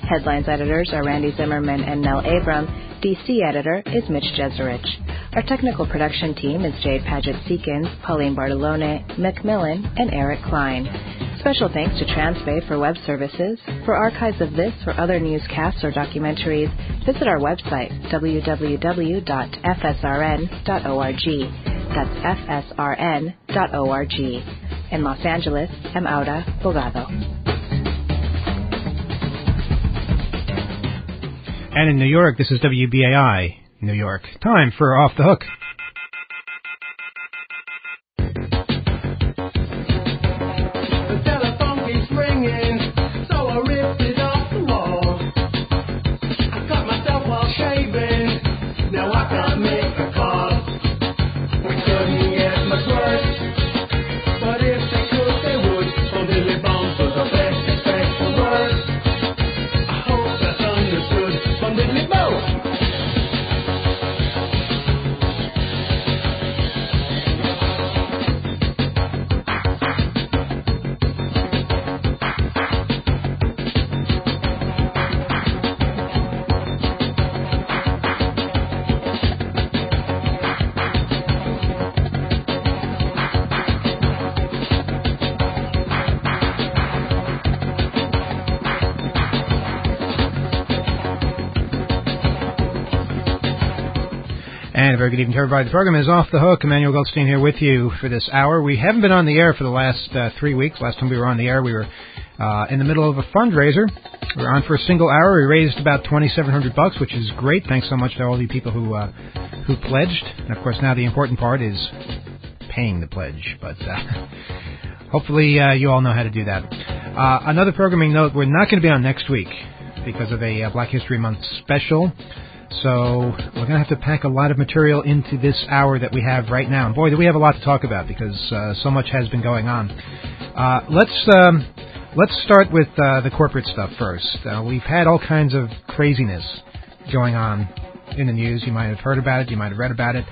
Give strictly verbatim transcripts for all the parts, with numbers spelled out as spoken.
Headlines editors are Randy Zimmerman and Nell Abram. D C editor is Mitch Jeserich. Our technical production team is Jade Paget-Seekins, Pauline Bartolone, Macmillan, and Eric Klein. Special thanks to Transbay for web services. For archives of this or other newscasts or documentaries, visit our website, w w w dot f s r n dot org. That's f s r n dot org. In Los Angeles, I'm Aura Bogado. And in New York, this is W B A I, New York. Time for Off the Hook. And a very good evening to everybody. The program is Off the Hook. Emmanuel Goldstein here with you for this hour. We haven't been on the air for the last uh, three weeks. Last time we were on the air, we were uh, in the middle of a fundraiser. We were on for a single hour. We raised about twenty-seven hundred bucks, which is great. Thanks so much to all the people who uh, who pledged. And of course, now the important part is paying the pledge. But uh, hopefully, uh, you all know how to do that. Uh, another programming note: we're not going to be on next week because of a uh, Black History Month special. So we're going to have to pack a lot of material into this hour that we have right now. And boy, do we have a lot to talk about because uh, so much has been going on. Uh, let's um, let's start with uh, the corporate stuff first. Uh, we've had all kinds of craziness going on in the news. You might have heard about it. You might have read about it.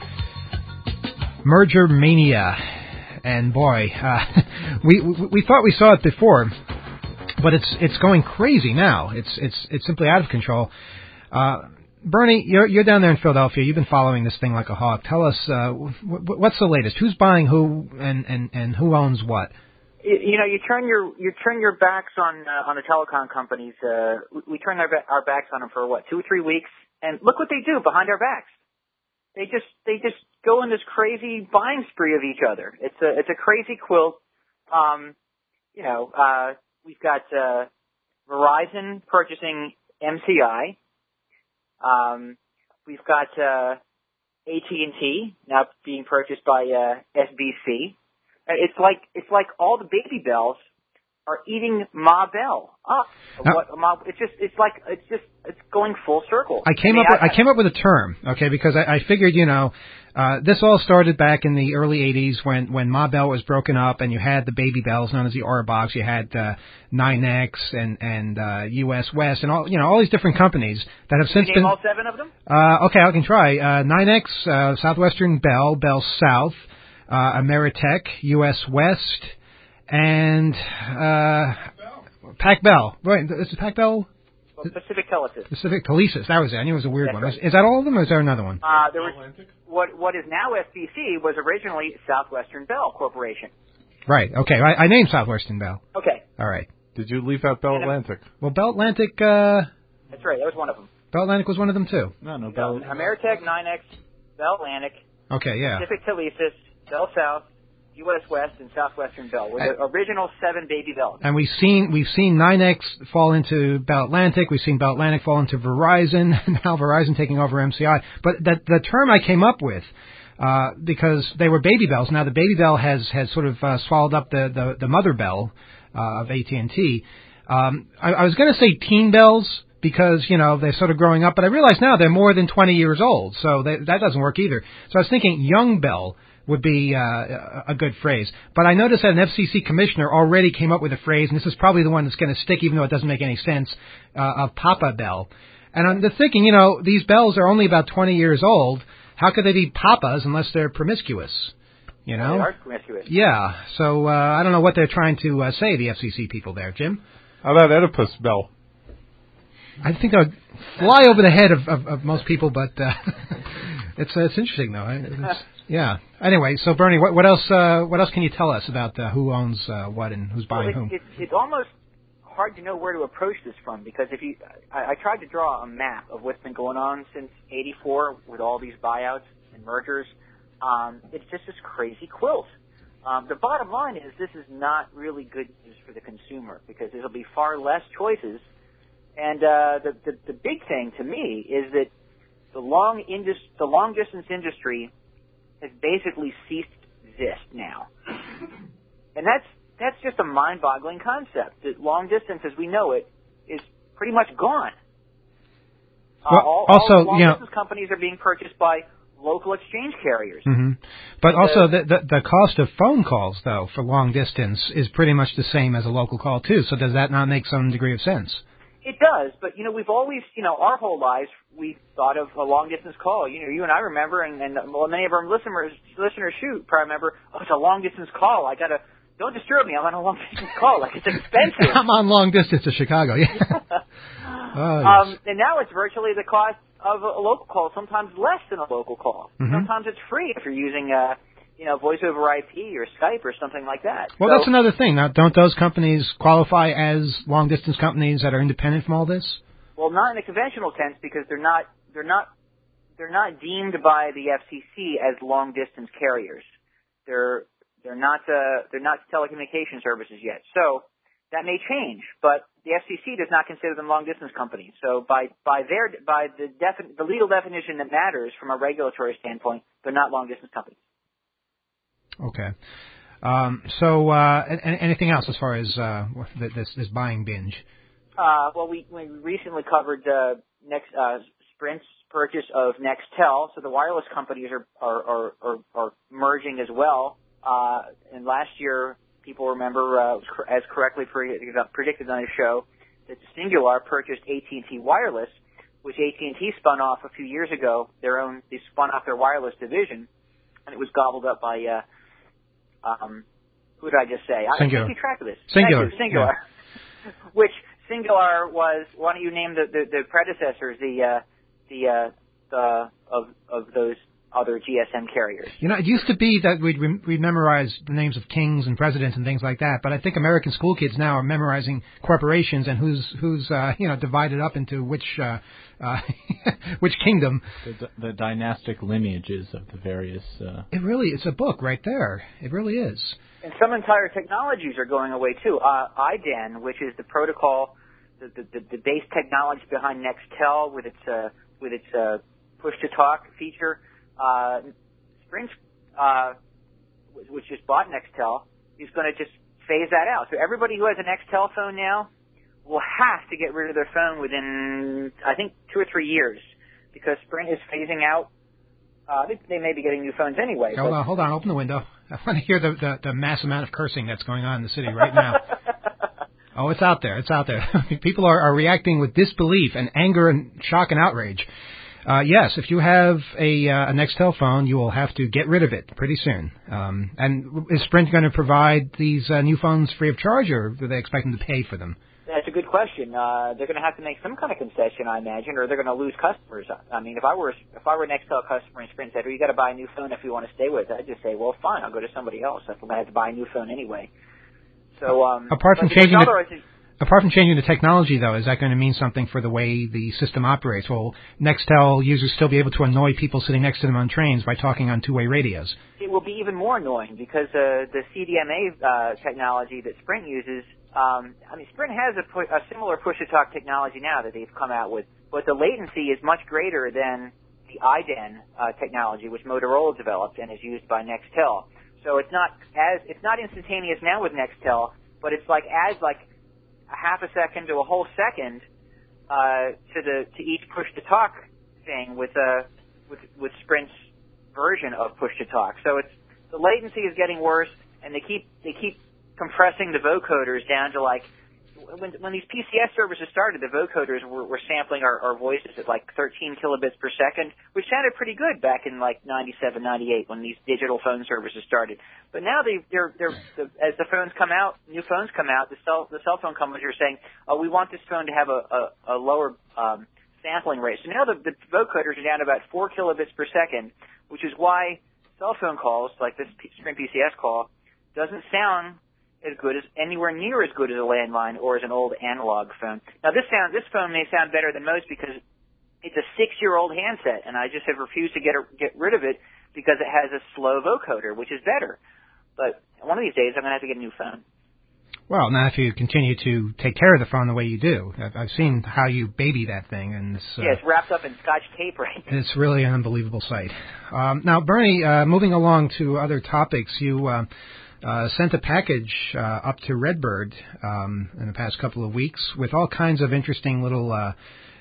Merger mania. And boy, uh, we, we we thought we saw it before, but it's it's going crazy now. It's it's it's simply out of control. Uh, Bernie, you're you're down there in Philadelphia. You've been following this thing like a hawk. Tell us, uh, w- what's the latest? Who's buying who, and, and, and who owns what? You, you know, you turn your you turn your backs on uh, on the telecom companies. Uh, we, we turn our our backs on them for what, two or three weeks, and look what they do behind our backs. They just they just go in this crazy buying spree of each other. It's a it's a crazy quilt. Um, you know, uh, we've got uh, Verizon purchasing M C I. Um, we've got uh, A T and T now being purchased by uh, S B C. It's like it's like all the baby bells are eating Ma Bell up. Now, what, Ma, it's just it's like it's just it's going full circle. I came I mean, up with, I, I came up with a term, okay, because I, I figured you know uh, this all started back in the early eighties when when Ma Bell was broken up and you had the baby bells known as the Orbox. You had uh, nine X and and uh, U S West and all you know all these different companies that have Can since you name been. all seven of them? Uh, okay, I can try. Uh, nine X, uh, Southwestern Bell, Bell South, uh, Ameritech, U S West, and uh, Pac Bell. Wait, is it Pac Bell? Well, Pacific Telesis. Pacific Telesis. That was it. I knew it was a weird That's one. right. Is, is that all of them, or is there another one? Uh, there was what what is now S B C was originally Southwestern Bell Corporation. Right. Okay. I, I named Southwestern Bell. Okay. All right. Did you leave out Bell And, uh, Atlantic? Well, Bell Atlantic. Uh, That's right. That was one of them. Bell Atlantic was one of them too. No, no, No, Bell. Ameritech, nine X, Bell Atlantic, Okay. Yeah. Pacific Telesis, Bell South, U S West, and Southwestern Bell were the original seven baby bells. And we've seen we've seen nine X fall into Bell Atlantic. We've seen Bell Atlantic fall into Verizon. Now Verizon taking over M C I. But the the term I came up with. Uh, because they were baby bells. Now the baby bell has, has sort of uh, swallowed up the, the, the mother bell uh, of A T and T. Um, I, I was going to say teen bells because, you know, they're sort of growing up, but I realize now they're more than twenty years old, so they, that doesn't work either. So I was thinking young bell would be uh, a good phrase. But I noticed that an F C C commissioner already came up with a phrase, and this is probably the one that's going to stick, even though it doesn't make any sense, uh, of Papa Bell. And I'm just thinking, you know, these bells are only about twenty years old. How could they be papas unless they're promiscuous? You know? They are promiscuous. Yeah. So uh, I don't know what they're trying to uh, say, the F C C people there. Jim? How about Oedipus Bell? I think that would fly over the head of, of, of most people, but uh, it's uh, it's interesting though. It's, yeah. Anyway, so Bernie, what, what else uh, what else can you tell us about uh, who owns uh, what and who's buying well, it, whom? It's, it's almost hard to know where to approach this from, because if you, I, I tried to draw a map of what's been going on since eighty-four with all these buyouts and mergers. Um, it's just this crazy quilt. Um, the bottom line is this is not really good news for the consumer, because there'll be far less choices. And uh, the, the the big thing to me is that the long indus- the long distance industry has basically ceased to exist now, and that's that's just a mind-boggling concept. That long distance, as we know it, is pretty much gone. Uh, well, all, also, all long you know, distance companies are being purchased by local exchange carriers. Mm-hmm. But and also, the, the, the the cost of phone calls, though, for long distance is pretty much the same as a local call too. So does that not make some degree of sense? It does, but, you know, we've always, you know, our whole lives, we thought of a long-distance call. You know, you and I remember, and, and well, many of our listeners, listeners shoot, probably remember, oh, it's a long-distance call. I got to, don't disturb me. I'm on a long-distance call. Like, it's expensive. I'm on long distance to Chicago, yeah. oh, yes. um, and now it's virtually the cost of a local call, sometimes less than a local call. Mm-hmm. Sometimes it's free if you're using, uh, you know, voice over I P or Skype or something like that. Well, so, that's another thing. Now, don't those companies qualify as long-distance companies that are independent from all this? Well, not in a conventional sense, because they're not they're not they're not deemed by the F C C as long-distance carriers. They're they're not uh, they're not telecommunication services yet. So that may change, but the F C C does not consider them long-distance companies. So by by their by the defi- the legal definition that matters from a regulatory standpoint, they're not long-distance companies. Okay. Um, so, uh, anything else as far as uh, this, this buying binge? Uh, well, we, we recently covered uh, next uh, Sprint's purchase of Nextel, so the wireless companies are are, are, are, are merging as well. Uh, and last year, people remember, uh, as correctly predicted on the show, that Singular purchased A T and T Wireless, which A T and T spun off a few years ago. Their own, they spun off their wireless division, and it was gobbled up by. Uh, Um, who did I just say? I Singular. can't keep track of this. Singular. Singular. Yeah. Which Singular was? Why don't you name the the, the predecessors? The uh, the uh, the of of those other G S M carriers. You know, it used to be that we'd we'd memorize the names of kings and presidents and things like that. But I think American school kids now are memorizing corporations and who's who's uh, you know divided up into which uh, uh, which kingdom. The, the dynastic lineages of the various. Uh... It really it's a book right there. It really is. And some entire technologies are going away too. Uh, I D E N, which is the protocol, the the, the, the base technology behind Nextel with its uh, with its uh, push to talk feature. Uh, Sprint, uh, which just bought Nextel, is going to just phase that out. So everybody who has a Nextel phone now will have to get rid of their phone within, I think, two or three years, because Sprint is phasing out. Uh, they, they may be getting new phones anyway. Hold on, hold on, open the window. I want to hear the, the, the mass amount of cursing that's going on in the city right now. Oh, it's out there. It's out there. People are, are reacting with disbelief and anger and shock and outrage. Uh, yes, if you have a, uh, a Nextel phone, you will have to get rid of it pretty soon. Um, and is Sprint going to provide these uh, new phones free of charge, or do they expect them to pay for them? That's a good question. Uh, they're going to have to make some kind of concession, I imagine, or they're going to lose customers. I mean, if I were if I were a Nextel customer and Sprint said, "Oh, you got to buy a new phone if you want to stay with it," I'd just say, "Well, fine, I'll go to somebody else. I'm going to have to buy a new phone anyway." So, um, apart from changing the, the, apart from changing the technology, though, is that going to mean something for the way the system operates? Will Nextel users still be able to annoy people sitting next to them on trains by talking on two-way radios? It will be even more annoying because uh, the C D M A uh, technology that Sprint uses. Um, I mean, Sprint has a, pu- a similar push-to-talk technology now that they've come out with, but the latency is much greater than the I D E N uh, technology, which Motorola developed and is used by Nextel. So it's not as it's not instantaneous now with Nextel, but it's like adds like a half a second to a whole second uh, to the to each push-to-talk thing with uh, with with Sprint's version of push-to-talk. So it's the latency is getting worse, and they keep they keep compressing the vocoders down to like, when when these P C S services started, the vocoders were, were sampling our, our voices at like thirteen kilobits per second, which sounded pretty good back in like ninety-seven, ninety-eight when these digital phone services started. But now they, they're, they're, the, as the phones come out, new phones come out, the cell, the cell phone companies are saying, oh, we want this phone to have a, a, a lower um, sampling rate. So now the, the vocoders are down to about four kilobits per second, which is why cell phone calls, like this Sprint P C S call, doesn't sound as good as anywhere near as good as a landline or as an old analog phone. Now this sound this phone may sound better than most because it's a six-year-old handset, and I just have refused to get a, get rid of it because it has a slow vocoder, which is better. But one of these days, I'm going to have to get a new phone. Well, now if you continue to take care of the phone the way you do, I've, I've seen how you baby that thing, and it's, uh, yeah, it's wrapped up in Scotch tape, right? It's really an unbelievable sight. Um, now, Bernie, uh, moving along to other topics, you uh, uh, sent a package uh, up to Redbird um, in the past couple of weeks with all kinds of interesting little uh,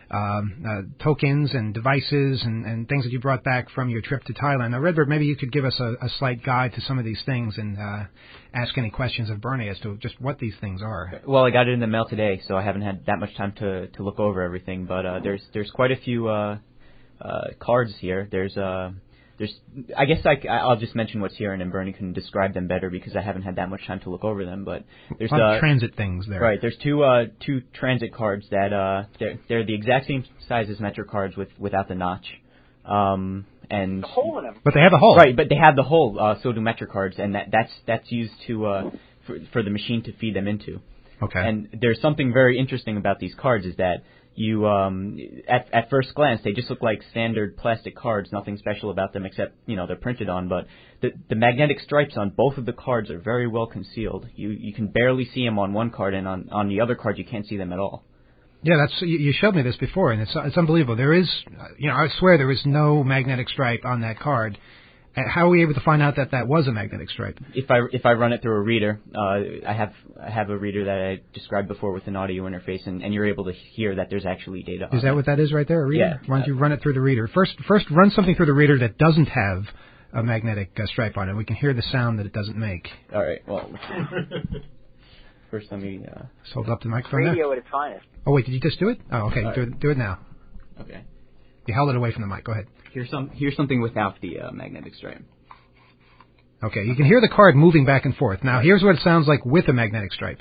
um, uh, tokens and devices and, and things that you brought back from your trip to Thailand. Now, Redbird, maybe you could give us a, a slight guide to some of these things and uh, ask any questions of Bernie as to just what these things are. Well, I got it in the mail today, so I haven't had that much time to, to look over everything. But uh, there's there's quite a few uh, uh, cards here. There's uh, there's I guess I, I'll just mention what's here, and then Bernie can describe them better because I haven't had that much time to look over them. But there's uh, transit things there. Right. There's two uh, two transit cards that uh, they're they're the exact same size as Metro cards with without the notch. Um, and the hole in them. But they have a hole. Right, but they have the hole. Uh, so do Metro cards, and that that's that's used to uh, for for the machine to feed them into. Okay. And there's something very interesting about these cards is that you um, at at first glance they just look like standard plastic cards, nothing special about them except you know they're printed on. But the the magnetic stripes on both of the cards are very well concealed. You you can barely see them on one card, and on on the other card you can't see them at all. Yeah, that's you, you showed me this before, and it's it's unbelievable. There is, you know, I swear there is no magnetic stripe on that card. How are we able to find out that that was a magnetic stripe? If I if I run it through a reader, uh, I have I have a reader that I described before with an audio interface, and, and you're able to hear that there's actually data. Is that it. what that is right there? A reader? Yeah. Why don't you run it through the reader first? First, run something through the reader that doesn't have a magnetic uh, stripe on it. We can hear the sound that it doesn't make. All right. Well, first let me uh, Just hold up the microphone. Radio there. at its finest. Oh wait, did you just do it? Oh, okay. Do it, do it now. Okay. You held it away from the mic. Go ahead. Here's some here's something without the uh, magnetic stripe. Okay, you can hear the card moving back and forth. Now, here's what it sounds like with a magnetic stripe.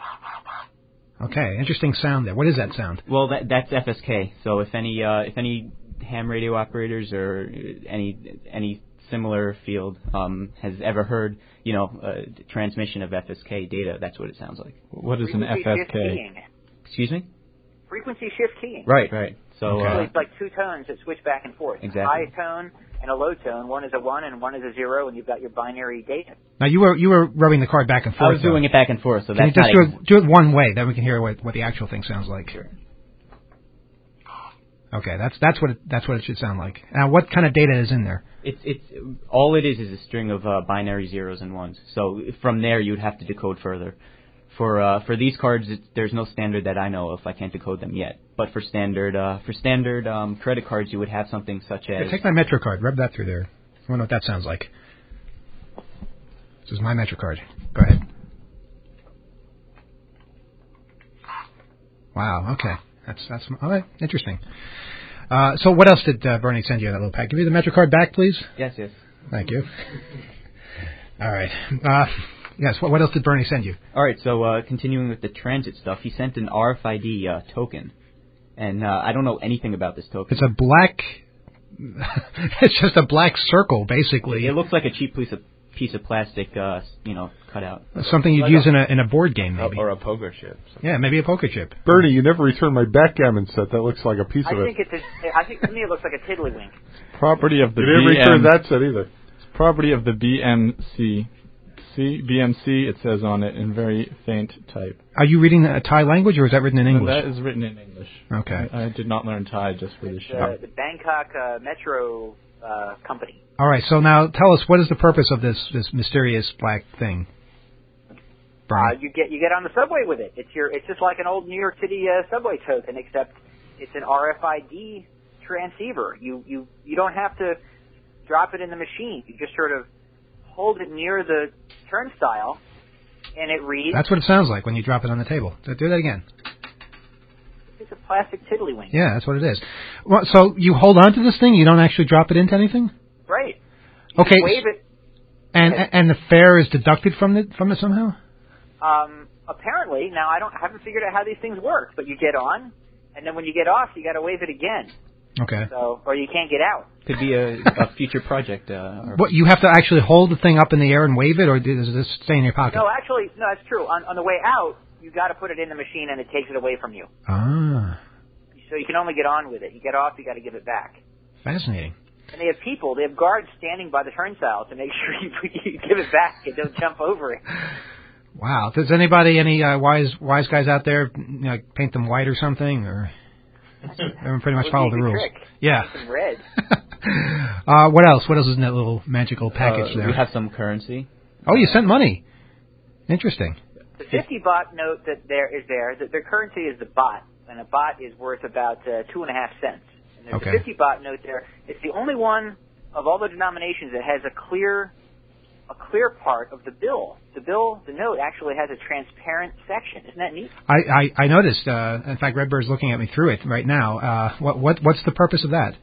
Okay, interesting sound there. What is that sound? Well, that that's F S K. So if any uh, if any ham radio operators or any any similar field um, has ever heard, you know, uh, transmission of F S K data, that's what it sounds like. What is an F S K? Excuse me? Frequency shift keying. Right, right. So Okay. So uh, it's like two tones that switch back and forth. Exactly. A high tone and a low tone. One is a one and one is a zero, and you've got your binary data. Now, you were you were rubbing the card back and forth. I was doing though. it back and forth, so Can that's you just not do it, do it one way, then we can hear what, what the actual thing sounds like. Sure. Okay, that's that's what it, that's what it should sound like. Now, what kind of data is in there? It's it's all it is is a string of uh, binary zeros and ones. So from there you'd have to decode further. For uh, for these cards, it's, there's no standard that I know of. I can't decode them yet. But for standard uh, for standard um, credit cards, you would have something such as. Here, take my Metro card. Rub that through there. I wonder what that sounds like. This is my Metro card. Go ahead. Wow. Okay. That's that's all right. Interesting. Uh, so what else did uh, Bernie send you that little pack? Give me the Metro card back, please. Yes, yes. Thank you. All right. Uh, yes. What, what else did Bernie send you? All right. So uh, continuing with the transit stuff, he sent an R F I D uh, token, and uh, I don't know anything about this token. It's a black. It's just a black circle, basically. It looks like a cheap piece of piece of plastic, uh, you know, cut out. Something you'd like use a, in a in a board game, maybe. Or a poker chip. Yeah, maybe a poker chip. Bernie, you never returned my backgammon set. That looks like a piece I of think it. it's a, I think to me it looks like a tiddlywink. Property of the You didn't B M return that set either. Property of the B M C. See, B M C, it says on it in very faint type. Are you reading a Thai language, or is that written in English? That is written in English. Okay. I, I did not learn Thai just for this It's, show. uh, the Bangkok uh, Metro uh, company. All right. So now tell us, what is the purpose of this this mysterious black thing? Uh, Bernie? you get you get on the subway with it. It's your it's just like an old New York City uh, subway token, except it's an R F I D transceiver. You you you don't have to drop it in the machine. You just sort of hold it near the turnstile, and it reads. That's what it sounds like when you drop it on the table. Do that again. It's a plastic tiddlywink. Yeah, that's what it is. Well, so you hold on to this thing. You don't actually drop it into anything. Right. You Okay. just wave it. And and the fare is deducted from it from it somehow. Um, apparently, now I don't I haven't figured out how these things work, but you get on, and then when you get off, you got to wave it again. Okay. So, or you can't get out. Could be a, a future project. Uh, or What, you have to actually hold the thing up in the air and wave it, or does this stay in your pocket? No, actually, no, that's true. On, on the way out, you got to put it in the machine, and it takes it away from you. Ah, So you can only get on with it. You get off, you got to give it back. fascinating. And they have people, they have guards standing by the turnstile to make sure you, you give it back and don't jump over it. Wow. Does anybody, any uh, wise wise guys out there, you know, paint them white or something, or everyone pretty much That follow would the be a rules? trick. Yeah. Make them red. uh, what else? What else is in that little magical package uh, there? We have some currency. Oh, you sent money. Interesting. The fifty baht note that there is there, that their currency is the baht, and a baht is worth about uh, two and a half cents. And there's Okay. a fifty baht note there. It's the only one of all the denominations that has a clear, a clear part of the bill. The bill, the note actually has a transparent section. Isn't that neat? I, I, I noticed. Uh, in fact, Redbird's looking at me through it right now. Uh, what what what's the purpose of that?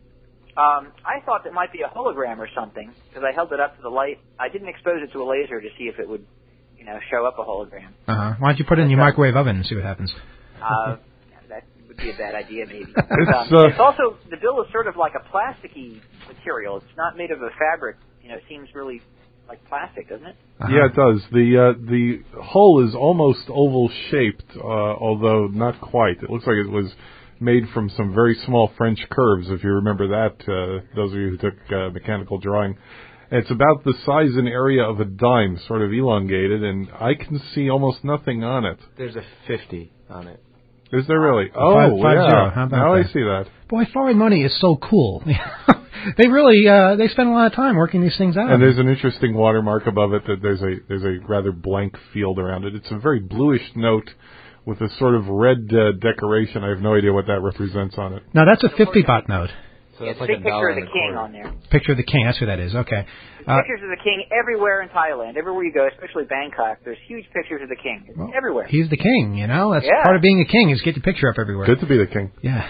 Um, I thought that might be a hologram or something because I held it up to the light. I didn't expose it to a laser to see if it would, you know, show up a hologram. Uh huh. Why don't you put it in your That's, uh, microwave oven and see what happens? Uh, that would be a bad idea, maybe. But, um, It's, uh, it's also, the bill is sort of like a plasticky material. It's not made of a fabric. You know, it seems really like plastic, doesn't it? Uh-huh. Yeah, it does. The uh, the hull is almost oval shaped, uh, although not quite. It looks like it was made from some very small French curves, if you remember that, uh, those of you who took uh, mechanical drawing. It's about the size and area of a dime, sort of elongated, and I can see almost nothing on it. There's a fifty on it. Is there really? Oh, Five- five yeah. zero. How about now I that? see that. Boy, foreign money is so cool. They really uh, they spend a lot of time working these things out. And there's an interesting watermark above it that there's a there's a rather blank field around it. It's a very bluish note with a sort of red uh, decoration. I have no idea what that represents on it. Now that's a fifty baht note. So Yeah, that's like big a picture dollar of the and a king quarter. on there. Picture of the king. That's who that is. Okay. There's Uh, pictures of the king everywhere in Thailand. Everywhere you go, especially Bangkok, there's huge pictures of the king. It's well, everywhere. He's the king. You know, that's Yeah. part of being a king is get your picture up everywhere. Good to be the king. Yeah.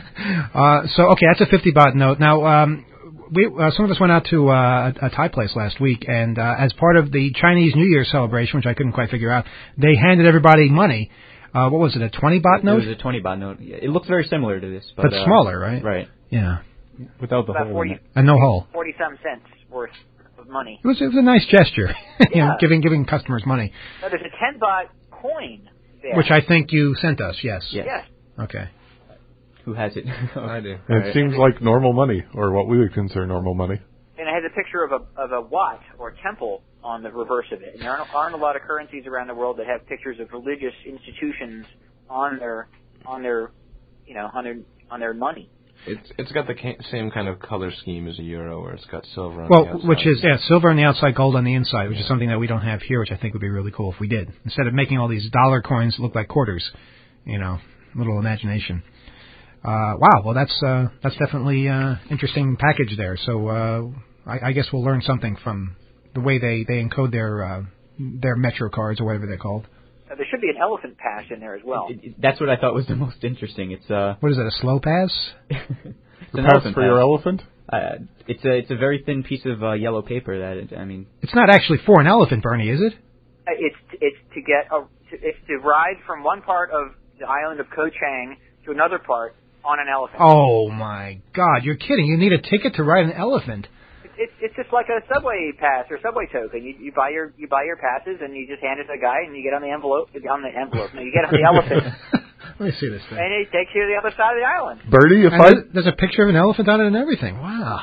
uh, so okay, that's a fifty baht note. Now, um, we uh, some of us went out to uh, a, a Thai place last week, and uh, as part of the Chinese New Year celebration, which I couldn't quite figure out, they handed everybody money. Uh, what was it? A twenty baht It note? was a twenty baht note. Yeah, it looks very similar to this, but, But uh, smaller, right? Right. Yeah. Without the About hole in forty, it. And no hole. forty-some cents worth of money. It was, it was a nice gesture, you know, Yeah. giving giving customers money, Now, there's a ten baht coin there. which I think you sent us. Yes. Yes. Yes. Okay. Who has it? I do. And it seems like normal money, or what we would consider normal money. And it has a picture of a of a wat or temple on the reverse of it. And there aren't, aren't a lot of currencies around the world that have pictures of religious institutions on their on their you know on their on their money. It's it's got the ca- same kind of color scheme as a euro, where it's got silver on Well, the outside. which is yeah, silver on the outside, gold on the inside, which is something that we don't have here, which I think would be really cool if we did. Instead of making all these dollar coins look like quarters, you know, little imagination. Uh, wow, well that's uh, that's definitely uh, interesting package there. So uh, I, I guess we'll learn something from the way they, they encode their uh, their Metro cards or whatever they're called. Uh, there should be an elephant pass in there as well. It- it- that's what I thought was the most interesting. It's uh, What is that? A slow pass? it's The an pass elephant for your pass. elephant? Uh, it's a it's a very thin piece of uh, yellow paper that it, I mean. It's not actually for an elephant, Bernie, is it? Uh, It's it's to get a to, it's to ride from one part of the island of Koh Chang to another part on an elephant. Oh my God, you're kidding! You need a ticket to ride an elephant. It's, it's it's just like a subway pass or subway token. You you buy your you buy your passes and you just hand it to the guy and you get on the envelope on the envelope. No, you get on the elephant Let me see this thing. and it takes you to the other side of the island. Bertie, if And I there's, there's a picture of an elephant on it and everything. Wow.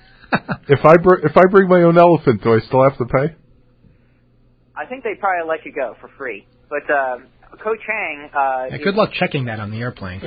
if I br- if I bring my own elephant, do I still have to pay? I think they probably let you go for free. But um, Koh Chang, uh, Yeah, is- good luck checking that on the airplane.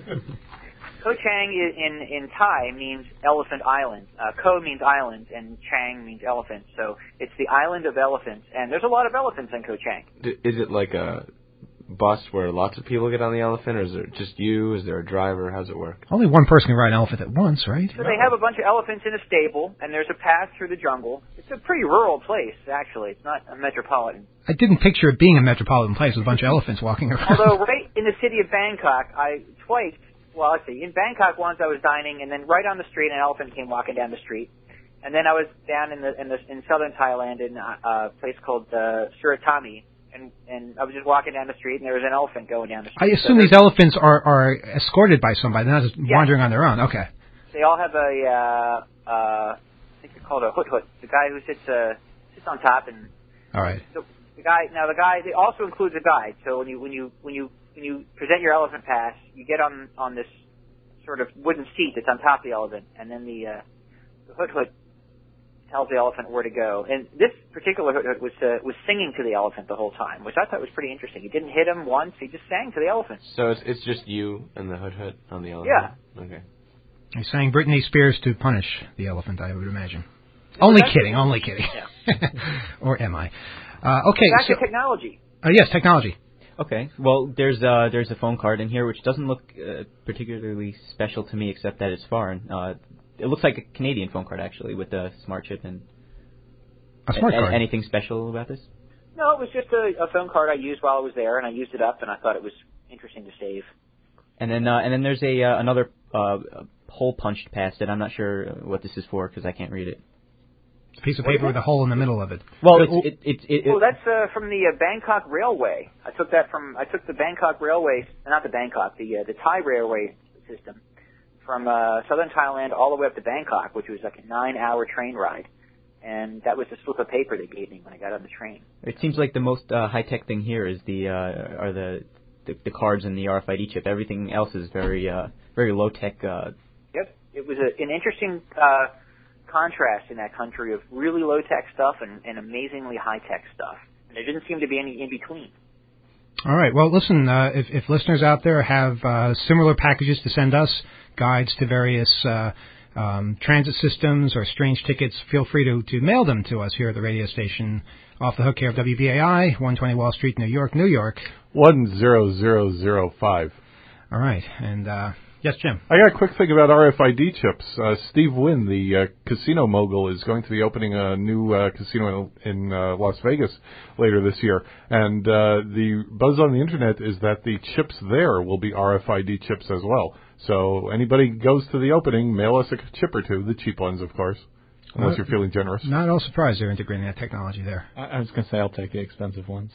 Koh Chang i- in in Thai means elephant island. Uh, Koh means island, and Chang means elephant. So it's the island of elephants, and there's a lot of elephants in Koh Chang. D- Is it like a bus where lots of people get on the elephant, or is it just you? Is there a driver? How's it work? Only one person can ride an elephant at once, right? So they have a bunch of elephants in a stable, and there's a path through the jungle. It's a pretty rural place, actually. It's not a metropolitan. I didn't picture it being a metropolitan place with a bunch of elephants walking around. Although right in the city of Bangkok, I twice, well, let's see, in Bangkok once I was dining, and then right on the street, an elephant came walking down the street. And then I was down in the in the in southern Thailand in a, a place called uh, Suratami, and and I was just walking down the street, and there was an elephant going down the street. I assume so these elephants are, are escorted by somebody. They're not just yeah. wandering on their own. Okay. They all have a, uh, uh, I think it's called a hut hut. The guy who sits uh, sits on top, and all right. The, the guy now the guy it also includes a guide. So when you when you when you when you present your elephant pass, you get on on this sort of wooden seat that's on top of the elephant, and then the uh, the hut hut tells the elephant where to go. And this particular hut hut was uh, was singing to the elephant the whole time, which I thought was pretty interesting. He didn't hit him once; he just sang to the elephant. So it's it's just you and the hut hut on the elephant. Yeah. Okay. He's sang Britney Spears to punish the elephant, I would imagine. Well, only kidding, only kidding. Yeah. Or am I? Uh, okay. Back so, to technology. Uh, yes, technology. Okay. Well, there's uh, there's a phone card in here which doesn't look uh, particularly special to me, except that it's foreign. Uh, it looks like a Canadian phone card actually, with a smart chip and. A smart a- card. Anything special about this? No, it was just a, a phone card I used while I was there, and I used it up, and I thought it was interesting to save. And then uh, and then there's a uh, another uh, hole punched past it. I'm not sure what this is for because I can't read it. It's a piece of paper with a hole in the middle of it. Well, it's it, it, it, it, Oh, that's uh, from the uh, Bangkok Railway. I took that from I took the Bangkok Railway, not the Bangkok, the uh, the Thai Railway system from uh, southern Thailand all the way up to Bangkok, which was like a nine-hour train ride. And that was the slip of paper they gave me when I got on the train. It seems like the most uh, high tech thing here is the uh, are the, the the cards and the R F I D chip. Everything else is very uh, very low tech. Uh, Yep, it was a, an interesting uh, contrast in that country of really low tech stuff and, and amazingly high tech stuff. And there didn't seem to be any in between. All right. Well, listen, uh, if, if listeners out there have uh, similar packages to send us, guides to various uh, um, transit systems or strange tickets, feel free to, to mail them to us here at the radio station Off the Hook here of W B A I, one twenty Wall Street, New York, New York. one zero zero zero five. All right. And, uh, yes, Jim. I got a quick thing about R F I D chips. Uh, Steve Wynn, the uh, casino mogul, is going to be opening a new uh, casino in uh, Las Vegas later this year. And uh, the buzz on the Internet is that the chips there will be R F I D chips as well. So anybody goes to the opening, mail us a chip or two, the cheap ones, of course, unless uh, you're feeling generous. Not all surprised they're integrating that technology there. I, I was going to say I'll take the expensive ones.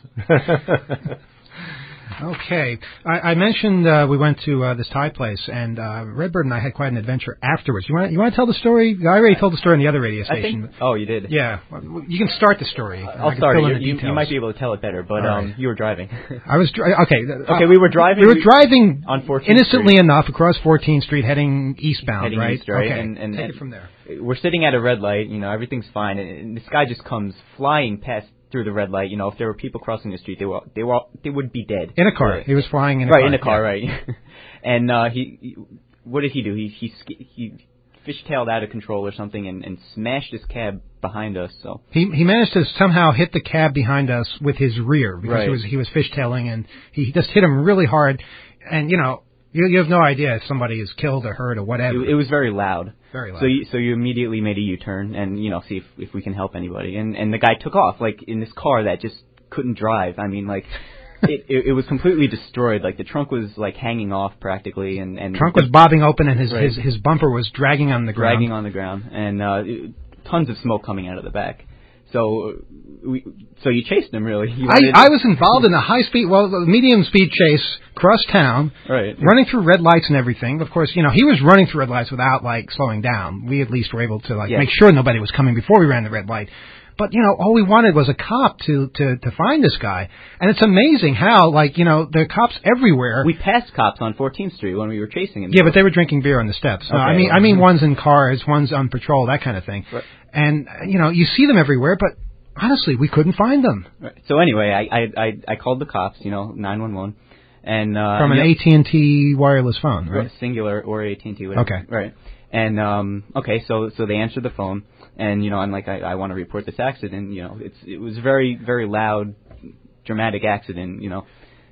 Okay. I, I mentioned uh, we went to uh, this Thai place, and uh, Redbird and I had quite an adventure afterwards. You want you want to tell the story? I already told the story on the other radio station. I think, oh, you did? Yeah. You can start the story. I'll start it. You, you might be able to tell it better, but right. um, you were driving. I was dri- okay. Uh, okay, we were driving. We were driving on fourteenth innocently Street. enough across fourteenth Street, heading eastbound, heading right? East, right? Okay. And, and, Take and it from there. We're sitting at a red light. You know, everything's fine, and, and this guy just comes flying past through the red light. You know, if there were people crossing the street, they were they were they would be dead. In a car. He was flying in a right, car. in a car, yeah. right. And uh, he, he, what did he do? He he he fishtailed out of control or something and, and smashed his cab behind us. So he he managed to somehow hit the cab behind us with his rear because right. he was he was fishtailing, and he just hit him really hard. And you know, you you have no idea if somebody is killed or hurt or whatever. It, it was very loud. Very loud. So you, so you immediately made a U-turn and, you know, see if, if we can help anybody. And, and the guy took off, like, in this car that just couldn't drive. I mean, like, it, it, it was completely destroyed. Like, the trunk was, like, hanging off practically. And, and trunk was bobbing open, and his, right. his, his bumper was dragging on the ground. Dragging on the ground. And uh, it, tons of smoke coming out of the back. So we, so you chased him, really. You I, I was involved in a high-speed, well, medium-speed chase across town, right. running through red lights and everything. Of course, you know, he was running through red lights without, like, slowing down. We at least were able to, like, yes. make sure nobody was coming before we ran the red light. But, you know, all we wanted was a cop to, to, to find this guy. And it's amazing how, like, you know, there are cops everywhere. We passed cops on fourteenth Street when we were chasing him. Yeah, but they were drinking beer on the steps. No, okay. I mean, I mean, one's in cars, one's on patrol, that kind of thing. Right. And, you know, you see them everywhere, but honestly, we couldn't find them. Right. So anyway, I, I I I called the cops, you know, nine one one, and uh, from an yep. A T and T wireless phone, right? Singular or A T and T, whatever. Okay. Right. And um, okay, so so they answered the phone, and you know, I'm like, I, I want to report this accident. You know, it's it was a very very loud, dramatic accident. You know,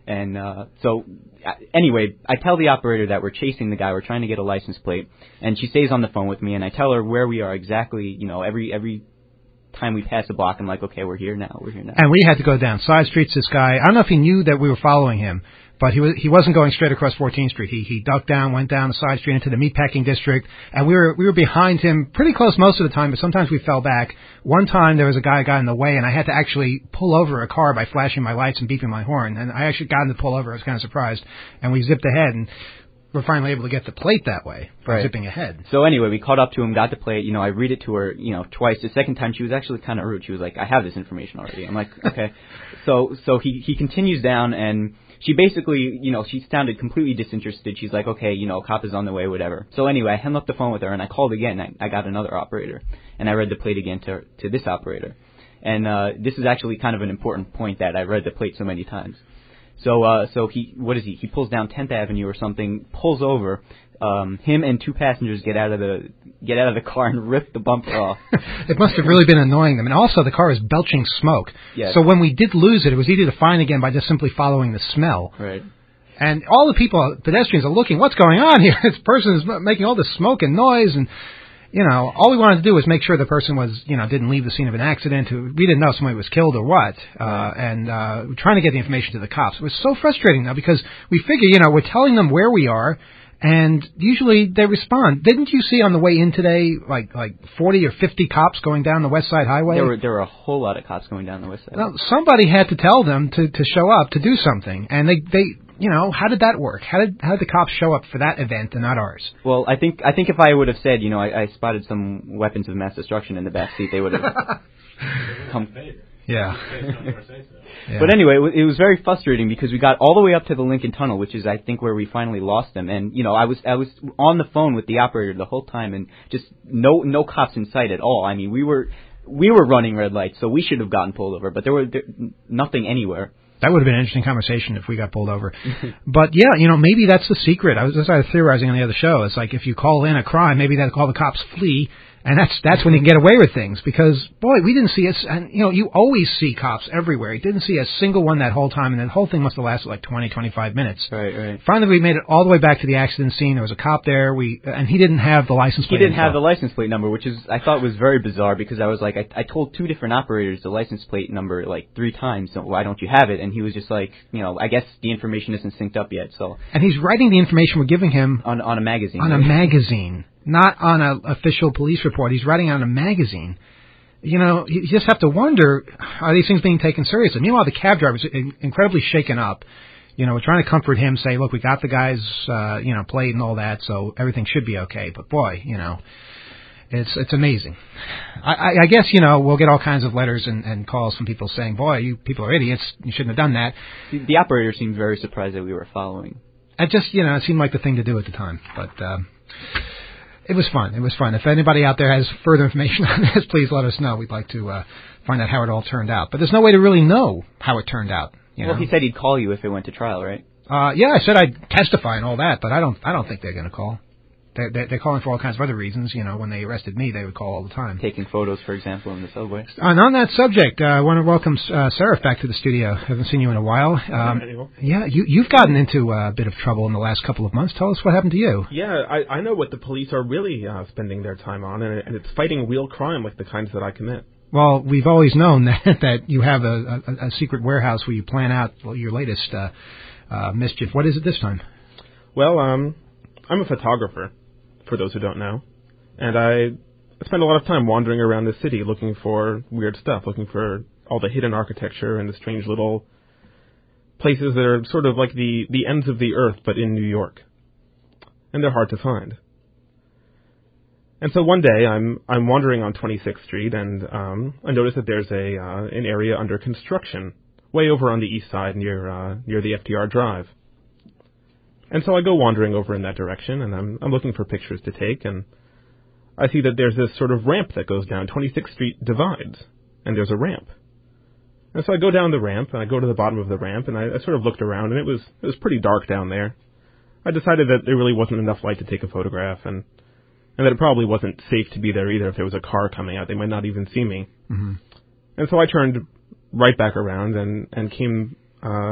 And uh, so, uh, anyway, I tell the operator that we're chasing the guy. We're trying to get a license plate, and she stays on the phone with me. And I tell her where we are exactly. You know, every every time we pass a block, I'm like, okay, we're here now. We're here now. And we had to go down side streets. This guy, I don't know if he knew that we were following him, but he was he wasn't going straight across fourteenth Street. He he ducked down, went down the side street into the meatpacking district, and we were we were behind him pretty close most of the time. But sometimes we fell back. One time there was a guy got in the way, and I had to actually pull over a car by flashing my lights and beeping my horn. And I actually got him to pull over. I was kind of surprised, and we zipped ahead, and we're finally able to get the plate that way by right. zipping ahead. So anyway, we caught up to him, got the plate. You know, I read it to her, you know, twice. The second time, she was actually kind of rude. She was like, "I have this information already." I'm like, "Okay." so so he he continues down, and she basically, you know, she sounded completely disinterested. She's like, "Okay, you know, a cop is on the way, whatever." So anyway, I hung up the phone with her, and I called again. I, I got another operator, and I read the plate again to to this operator. And uh, this is actually kind of an important point that I read the plate so many times. So, uh, so he, what is he? He pulls down tenth Avenue or something, pulls over. Um, him and two passengers get out of the get out of the car and rip the bumper off. It must have really been annoying them. And also, the car is belching smoke. Yes. So when we did lose it, it was easy to find again by just simply following the smell. Right. And all the people, pedestrians, are looking, what's going on here? This person is making all this smoke and noise, and you know, all we wanted to do was make sure the person was, you know, didn't leave the scene of an accident. We didn't know if somebody was killed or what. Uh, and uh, we're trying to get the information to the cops. It was so frustrating, though, because we figure, you know, we're telling them where we are, and usually they respond. Didn't you see on the way in today, like like forty or fifty cops going down the West Side Highway? There were there were a whole lot of cops going down the West Side. Well, somebody had to tell them to, to show up to do something, and they they. You know, how did that work? How did how did the cops show up for that event and not ours? Well, I think I think if I would have said, you know, I, I spotted some weapons of mass destruction in the back seat, they would have come. Yeah. yeah. But anyway, it, it was very frustrating because we got all the way up to the Lincoln Tunnel, which is I think where we finally lost them. And you know, I was I was on the phone with the operator the whole time, and just no no cops in sight at all. I mean, we were we were running red lights, so we should have gotten pulled over, but there were there, nothing anywhere. That would have been an interesting conversation if we got pulled over. But, yeah, you know, maybe that's the secret. I was just I was theorizing on the other show. It's like if you call in a crime, maybe that'll call the cops flee, and that's that's when you can get away with things. Because, boy, we didn't see us. And, you know, you always see cops everywhere. You didn't see a single one that whole time, and that whole thing must have lasted like twenty, twenty-five minutes. Right, right. Finally, we made it all the way back to the accident scene. There was a cop there, We and he didn't have the license plate. He didn't info. have the license plate number, which is I thought was very bizarre because I was like, I, I told two different operators the license plate number like three times, so why don't you have it? And he was just like, you know, I guess the information isn't synced up yet. So. And he's writing the information we're giving him on on a magazine. On right? a magazine. Not on an official police report. He's writing on a magazine. You know, you just have to wonder, are these things being taken seriously? Meanwhile, the cab driver's incredibly shaken up. You know, we're trying to comfort him, say, look, we got the guy's, uh, you know, plate and all that, so everything should be okay. But, boy, you know, it's it's amazing. I, I, I guess, you know, we'll get all kinds of letters and, and calls from people saying, boy, you people are idiots. You shouldn't have done that. The, the operator seemed very surprised that we were following. It just, you know, it seemed like the thing to do at the time. But, um It was fun. It was fun. If anybody out there has further information on this, please let us know. We'd like to uh, find out how it all turned out. But there's no way to really know how it turned out. You well, know? He said he'd call you if it went to trial, right? Uh, yeah, I said I'd testify and all that, but I don't. I don't think they're going to call. They're, they're, they're calling for all kinds of other reasons. You know, when they arrested me, they would call all the time. Taking photos, for example, in the subway. And on that subject, uh, I want to welcome uh, Seraph back to the studio. Haven't seen you in a while. Um, yeah, you, you've gotten into a bit of trouble in the last couple of months. Tell us what happened to you. Yeah, I, I know what the police are really uh, spending their time on, and, and it's fighting real crime like the kinds that I commit. Well, we've always known that, that you have a, a, a secret warehouse where you plan out your latest uh, uh, mischief. What is it this time? Well, um, I'm a photographer, for those who don't know, and I spend a lot of time wandering around the city looking for weird stuff, looking for all the hidden architecture and the strange little places that are sort of like the, the ends of the earth, but in New York. And they're hard to find. And so one day I'm I'm wandering on twenty-sixth Street, and um, I notice that there's a uh, an area under construction way over on the east side near uh, near the F D R Drive. And so I go wandering over in that direction, and I'm I'm looking for pictures to take, and I see that there's this sort of ramp that goes down. twenty-sixth Street divides, and there's a ramp. And so I go down the ramp, and I go to the bottom of the ramp, and I, I sort of looked around, and it was it was pretty dark down there. I decided that there really wasn't enough light to take a photograph, and and that it probably wasn't safe to be there either. If there was a car coming out, they might not even see me. Mm-hmm. And so I turned right back around and, and came uh,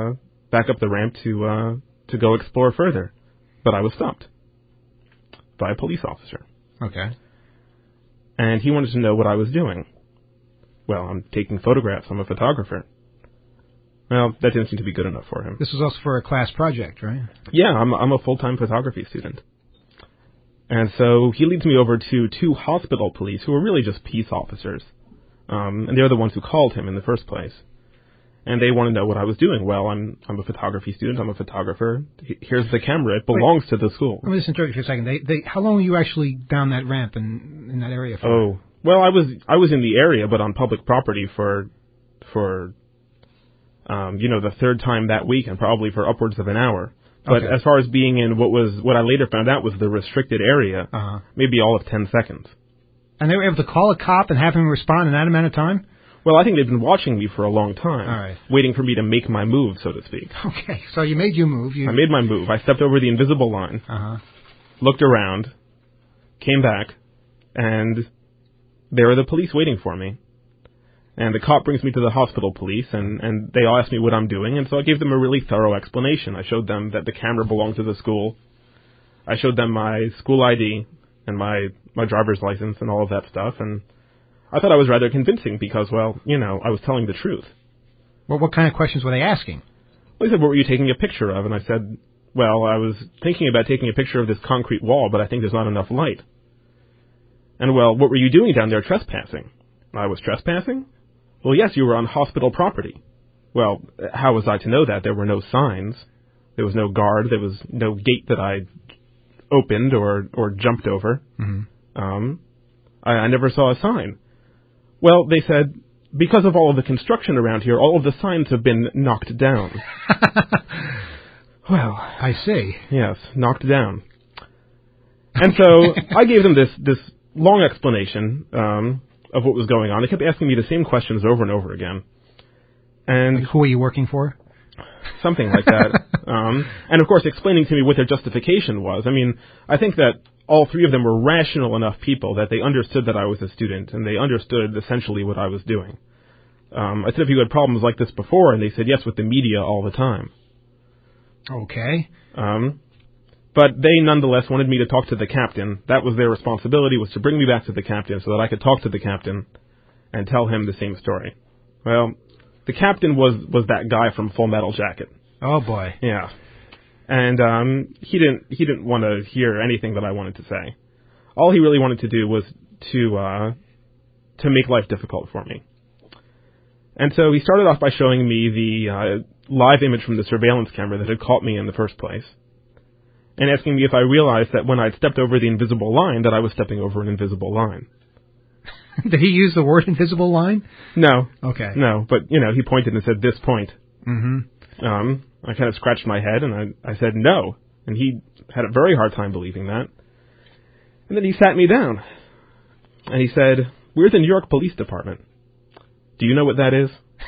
back up the ramp to uh, to go explore further. But I was stopped by a police officer. Okay. And he wanted to know what I was doing. Well, I'm taking photographs. I'm a photographer. Well, that didn't seem to be good enough for him. This was also for a class project, right? Yeah, I'm, I'm a full-time photography student. And so he leads me over to two hospital police who are really just peace officers. Um, and they're the ones who called him in the first place. And they want to know what I was doing. Well, I'm I'm a photography student. I'm a photographer. Here's the camera. It belongs Wait, to the school. Let me just interrupt you for a second. They, they, how long were you actually down that ramp in, in that area for? Oh, well, I was I was in the area, but on public property for for um, you know the third time that week, and probably for upwards of an hour. But okay. As far as being in what was what I later found out was the restricted area, uh-huh. maybe all of ten seconds. And they were able to call a cop and have him respond in that amount of time? Well, I think they've been watching me for a long time, all right. waiting for me to make my move, so to speak. Okay, so you made your move. You... I made my move. I stepped over the invisible line, uh-huh. looked around, came back, and there are the police waiting for me. And the cop brings me to the hospital police, and, and they all ask me what I'm doing, and so I gave them a really thorough explanation. I showed them that the camera belonged to the school. I showed them my school I D and my, my driver's license and all of that stuff, and I thought I was rather convincing because, well, you know, I was telling the truth. Well, what kind of questions were they asking? Well, they said, what were you taking a picture of? And I said, well, I was thinking about taking a picture of this concrete wall, but I think there's not enough light. And, well, what were you doing down there trespassing? I was trespassing? Well, yes, you were on hospital property. Well, how was I to know that? There were no signs. There was no guard. There was no gate that I opened or, or jumped over. Mm-hmm. Um, I, I never saw a sign. Well, they said, because of all of the construction around here, all of the signs have been knocked down. Well, I see. Yes, knocked down. And so I gave them this, this long explanation um, of what was going on. They kept asking me the same questions over and over again. And like, who are you working for? Something like that. um, and, of course, explaining to me what their justification was. I mean, I think that all three of them were rational enough people that they understood that I was a student, and they understood essentially what I was doing. Um, I said, have you had problems like this before? And they said, yes, with the media all the time. Okay. Um, but they nonetheless wanted me to talk to the captain. That was their responsibility, was to bring me back to the captain so that I could talk to the captain and tell him the same story. Well, the captain was, was that guy from Full Metal Jacket. Oh, boy. Yeah. And um, he didn't he didn't want to hear anything that I wanted to say. All he really wanted to do was to uh, to make life difficult for me. And so he started off by showing me the uh, live image from the surveillance camera that had caught me in the first place, and asking me if I realized that when I'd stepped over the invisible line, that I was stepping over an invisible line. Did he use the word invisible line? No. Okay. No, but, you know, he pointed and said, this point. Mm-hmm. Um, I kind of scratched my head, and I, I said, no. And he had a very hard time believing that. And then he sat me down, and he said, we're the New York Police Department. Do you know what that is?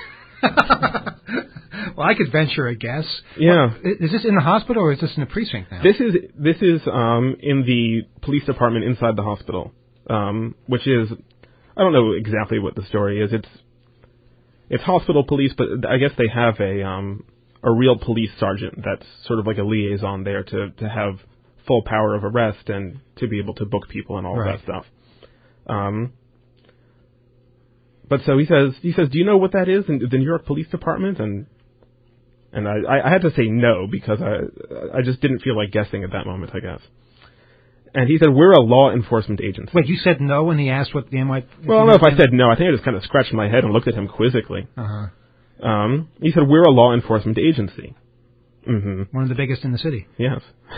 Well, I could venture a guess. Yeah. Well, is this in the hospital, or is this in the precinct now? This is, this is um, in the police department inside the hospital, um, which is... I don't know exactly what the story is. It's it's hospital police, but I guess they have a um, a real police sergeant that's sort of like a liaison there to, to have full power of arrest and to be able to book people and all right. of that stuff. Um, but so he says, he says, do you know what that is in the New York Police Department? And and I, I had to say no because I I just didn't feel like guessing at that moment, I guess. And he said, we're a law enforcement agency. Wait, you said no when he asked what the N Y... Well, I don't know if I said no. I think I just kind of scratched my head and looked at him quizzically. Uh-huh. Um, he said, we're a law enforcement agency. Mm-hmm. One of the biggest in the city. Yes.